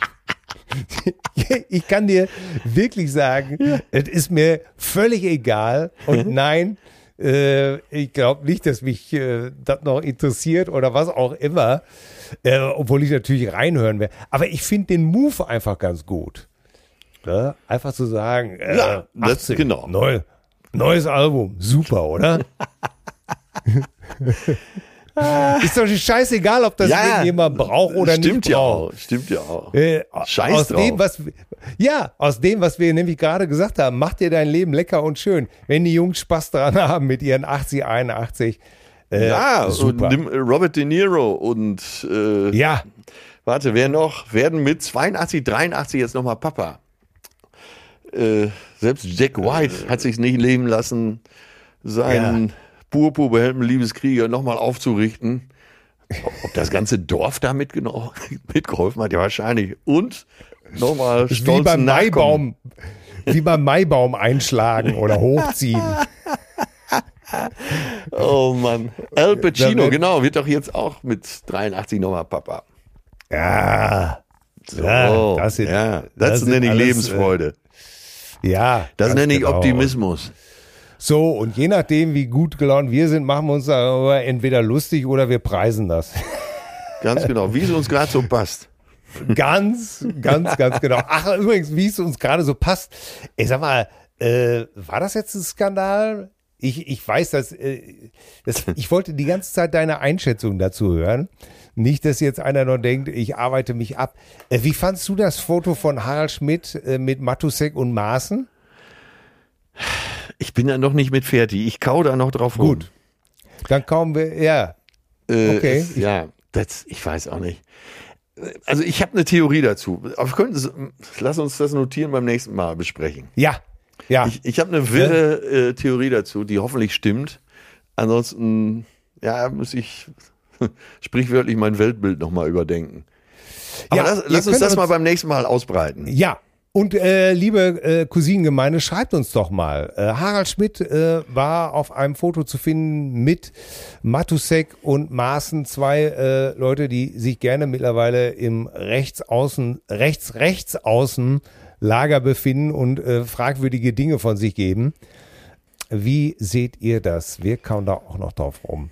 Ich kann dir wirklich sagen, es ist mir völlig egal und nein, ich glaube nicht, dass mich das noch interessiert oder was auch immer, obwohl ich natürlich reinhören werde. Aber ich finde den Move einfach ganz gut. Ja, einfach zu sagen, Ja, das 18, genau. Neues Album, super, oder? Ist doch scheißegal, ob das irgendjemand braucht oder nicht braucht. Stimmt ja auch. Scheiß aus drauf. Aus dem, was wir nämlich gerade gesagt haben, mach dir dein Leben lecker und schön. Wenn die Jungs Spaß dran haben mit ihren 80, 81, super. Und nimm Robert De Niro und warte, wer noch? Werden mit 82, 83 jetzt nochmal Papa. Selbst Jack White hat sich's nicht leben lassen, seinen purpurbehelmten Liebeskrieger nochmal aufzurichten. Ob das ganze Dorf da mitgeholfen hat, ja wahrscheinlich. Und nochmal stolzen Nachkommen. Wie beim Maibaum einschlagen oder hochziehen. Oh Mann. Al Pacino, genau, wird doch jetzt auch mit 83 nochmal Papa. Ja. So, das nenne ich Lebensfreude. Das nenne ich Optimismus. So, und je nachdem, wie gut gelaunt wir sind, machen wir uns darüber entweder lustig oder wir preisen das. Ganz genau, wie es uns gerade so passt. Ganz genau. Ach, übrigens, wie es uns gerade so passt. Ich sag mal, war das jetzt ein Skandal? Ich weiß, dass ich wollte die ganze Zeit deine Einschätzung dazu hören. Nicht, dass jetzt einer noch denkt, ich arbeite mich ab. Wie fandst du das Foto von Harald Schmidt mit Matusek und Maaßen? Ich bin da noch nicht mit fertig. Ich kau da noch drauf rum. Gut. Dann kauen wir, okay. Ich weiß auch nicht. Also ich habe eine Theorie dazu. Lass uns das notieren, beim nächsten Mal besprechen. Ja. Ich habe eine wirre Theorie dazu, die hoffentlich stimmt. Ansonsten, muss ich sprichwörtlich mein Weltbild nochmal überdenken. Aber lass uns das mal beim nächsten Mal ausbreiten. Ja. Und liebe Cousinengemeinde, schreibt uns doch mal. Harald Schmidt war auf einem Foto zu finden mit Matusek und Maaßen, zwei Leute, die sich gerne mittlerweile im rechtsaußen Lager befinden und fragwürdige Dinge von sich geben. Wie seht ihr das? Wir kauen da auch noch drauf rum.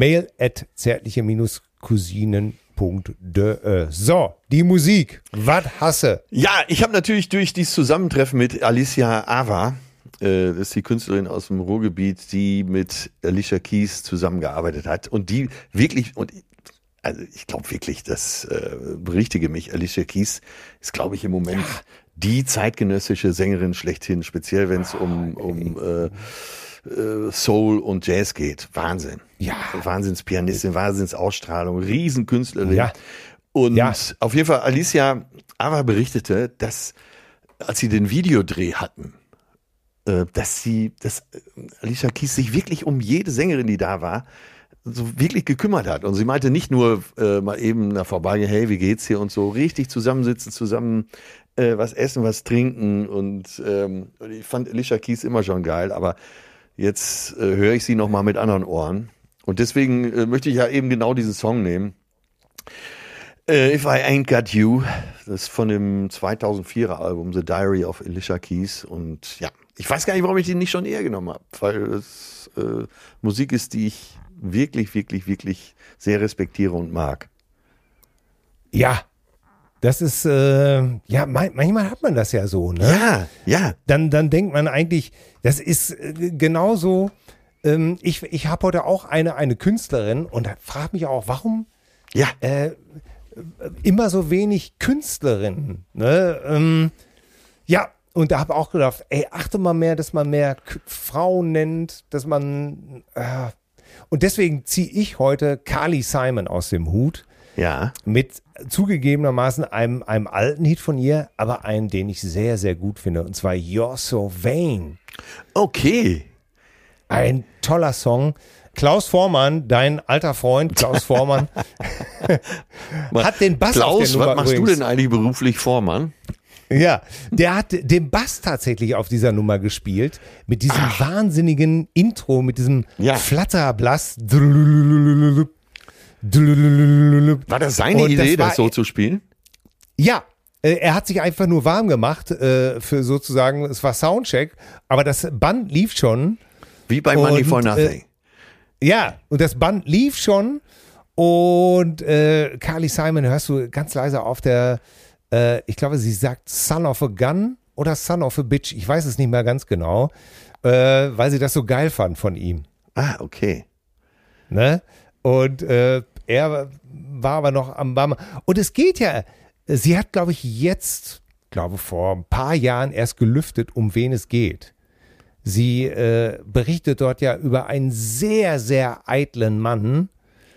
mail@zärtliche-cousinen.de. So, die Musik. Was hasse? Ja, ich habe natürlich durch dieses Zusammentreffen mit Alicia Ava, das ist die Künstlerin aus dem Ruhrgebiet, die mit Alicia Keys zusammengearbeitet hat und die wirklich, also ich glaube wirklich, das berichtige mich, Alicia Keys ist, glaube ich, im Moment die zeitgenössische Sängerin schlechthin, speziell wenn es um Soul und Jazz geht. Wahnsinn. Ja. Wahnsinnspianistin, Wahnsinnsausstrahlung, Riesenkünstlerin. Ja. Und auf jeden Fall, Alicia Ava berichtete, dass, als sie den Videodreh hatten, dass Alicia Keys sich wirklich um jede Sängerin, die da war, so wirklich gekümmert hat. Und sie meinte nicht nur mal eben nach vorbei, hey, wie geht's hier und so, richtig zusammensitzen, zusammen was essen, was trinken. Und ich fand Alicia Keys immer schon geil, aber jetzt höre ich sie nochmal mit anderen Ohren. Und deswegen möchte ich ja eben genau diesen Song nehmen. If I Ain't Got You, das ist von dem 2004er Album The Diary of Alicia Keys. Und ja, ich weiß gar nicht, warum ich den nicht schon eher genommen habe, weil es Musik ist, die ich wirklich, wirklich, wirklich sehr respektiere und mag. Ja, das ist, manchmal hat man das ja so, ne? Ja. Dann denkt man eigentlich, das ist genauso, ich habe heute auch eine Künstlerin und frage mich auch, warum immer so wenig Künstlerinnen, ne? Und da habe ich auch gedacht, achte mal mehr, dass man mehr Frauen nennt, dass man, und deswegen ziehe ich heute Carly Simon aus dem Hut. Ja. Mit zugegebenermaßen einem alten Hit von ihr, aber einen, den ich sehr, sehr gut finde. Und zwar You're So Vain. Okay. Ein toller Song. Klaus Vormann, dein alter Freund Klaus Vormann, hat den Bass auf der Klaus, Nummer was machst übrigens. du denn eigentlich beruflich, Vormann? Ja, der hat den Bass tatsächlich auf dieser Nummer gespielt. Mit diesem wahnsinnigen Intro, mit diesem Flatterblass. War das seine Und Idee, das das so zu spielen? Ja, er hat sich einfach nur warm gemacht für sozusagen, es war Soundcheck, aber das Band lief schon. Wie bei Money for Nothing. Ja, und das Band lief schon und Carly Simon hörst du ganz leise auf der, ich glaube, sie sagt Son of a Gun oder Son of a Bitch, ich weiß es nicht mehr ganz genau, weil sie das so geil fand von ihm. Ah, okay. Ne? Und er war aber noch am Bammer. Und es geht ja, sie hat, glaube ich, vor ein paar Jahren erst gelüftet, um wen es geht. Sie berichtet dort ja über einen sehr, sehr eitlen Mann,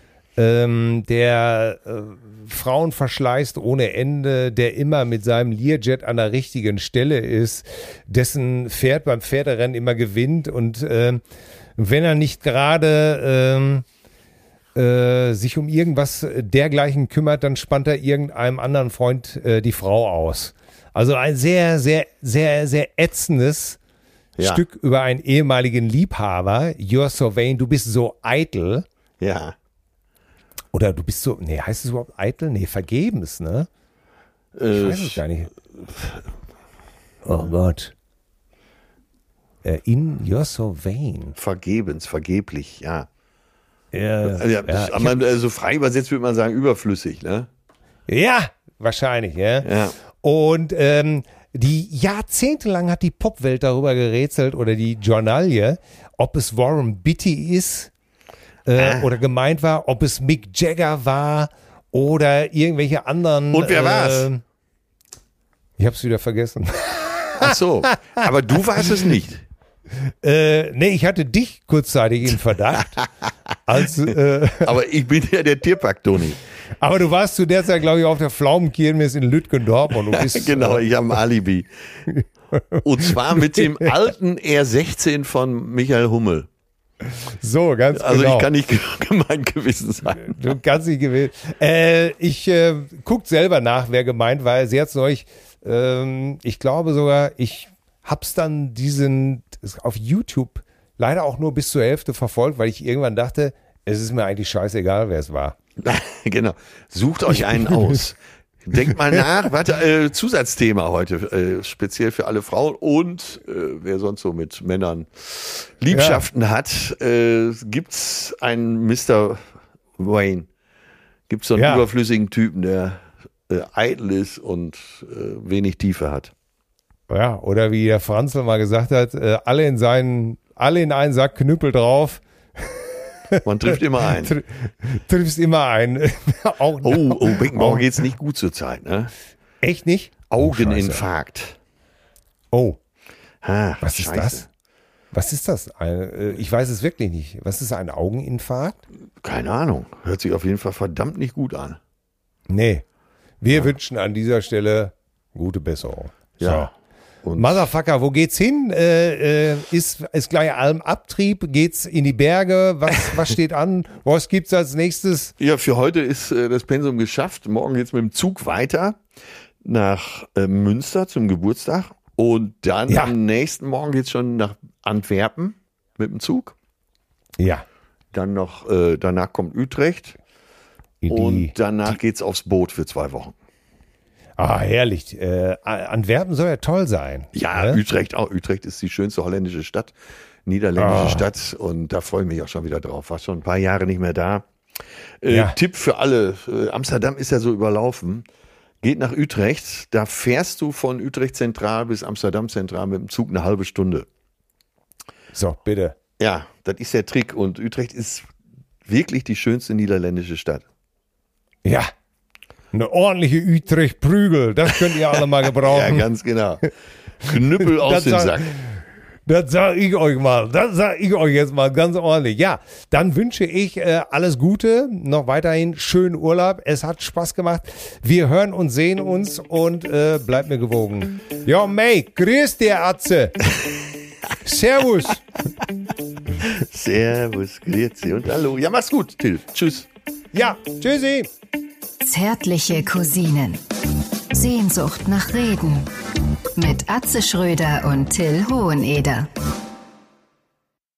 der Frauen verschleißt ohne Ende, der immer mit seinem Learjet an der richtigen Stelle ist, dessen Pferd beim Pferderennen immer gewinnt und wenn er nicht gerade sich um irgendwas dergleichen kümmert, dann spannt er irgendeinem anderen Freund die Frau aus. Also ein sehr, sehr, sehr, sehr ätzendes Stück über einen ehemaligen Liebhaber. You're so vain, du bist so eitel. Ja. Oder du bist so, heißt es überhaupt eitel? Vergebens, ne? Ich weiß es gar nicht. Oh Gott. You're so vain. Vergeblich, ja. Ja, also frei übersetzt würde man sagen, überflüssig, ne? Ja, wahrscheinlich, ja. Und die jahrzehntelang hat die Popwelt darüber gerätselt oder die Journalie, ob es Warren Beatty ist oder gemeint war, ob es Mick Jagger war oder irgendwelche anderen. Und wer war's? Ich hab's wieder vergessen. Ach so, aber du warst es nicht. Ich hatte dich kurzzeitig in Verdacht. Aber ich bin ja der Tierpark, Toni. Aber du warst zu der Zeit, glaube ich, auf der Pflaumenkirmes in Lütgendorf und du bist. Genau, ich habe ein Alibi. Und zwar mit dem alten R16 von Michael Hummel. So, ganz genau. Also ich kann nicht gemein gewesen sein. Du kannst nicht gewesen. Ich guck selber nach, wer gemeint war. Sie hat's neulich, ich glaube sogar, ich hab's dann auf YouTube leider auch nur bis zur Hälfte verfolgt, weil ich irgendwann dachte, es ist mir eigentlich scheißegal, wer es war. Genau. Sucht euch einen aus. Denkt mal nach. Warte, Zusatzthema heute, speziell für alle Frauen und wer sonst so mit Männern Liebschaften hat, gibt's einen Mr. Wayne. Gibt's so einen überflüssigen Typen, der eitel ist und wenig Tiefe hat. Ja, oder wie der Franzl mal gesagt hat, alle in einen Sack Knüppel drauf. Man trifft immer einen. Triffst immer einen. Beckenbauer geht's nicht gut zur Zeit, ne? Echt nicht? Augeninfarkt. Was ist das? Was ist das? Ich weiß es wirklich nicht. Was ist ein Augeninfarkt? Keine Ahnung. Hört sich auf jeden Fall verdammt nicht gut an. Nee. Wir wünschen an dieser Stelle gute Besserung. Ja. Und Motherfucker, wo geht's hin? Ist gleich Almabtrieb? Geht's in die Berge? Was steht an? Was gibt's als nächstes? Ja, für heute ist das Pensum geschafft. Morgen geht's mit dem Zug weiter nach Münster zum Geburtstag. Und dann am nächsten Morgen geht's schon nach Antwerpen mit dem Zug. Ja. Dann noch, danach kommt Utrecht. Und danach geht's aufs Boot für 2 Wochen. Ah, herrlich. Antwerpen soll ja toll sein. Ja, ne? Utrecht auch. Utrecht ist die schönste holländische Stadt, niederländische Stadt. Und da freue ich mich auch schon wieder drauf. War schon ein paar Jahre nicht mehr da. Tipp für alle. Amsterdam ist ja so überlaufen. Geht nach Utrecht. Da fährst du von Utrecht Zentral bis Amsterdam Zentral mit dem Zug eine halbe Stunde. So, bitte. Ja, das ist der Trick. Und Utrecht ist wirklich die schönste niederländische Stadt. Ja. Eine ordentliche Utrecht-Prügel, das könnt ihr alle mal gebrauchen. Ja, ganz genau. Knüppel aus dem Sack. Das sage ich euch mal. Das sage ich euch jetzt mal ganz ordentlich. Ja, dann wünsche ich alles Gute. Noch weiterhin schönen Urlaub. Es hat Spaß gemacht. Wir hören und sehen uns und bleibt mir gewogen. Ja, May, grüß dir, Atze. Servus. Servus, grüezi und hallo. Ja, mach's gut, Till. Tschüss. Ja, tschüssi. Zärtliche Cousinen. Sehnsucht nach Reden. Mit Atze Schröder und Till Hoheneder.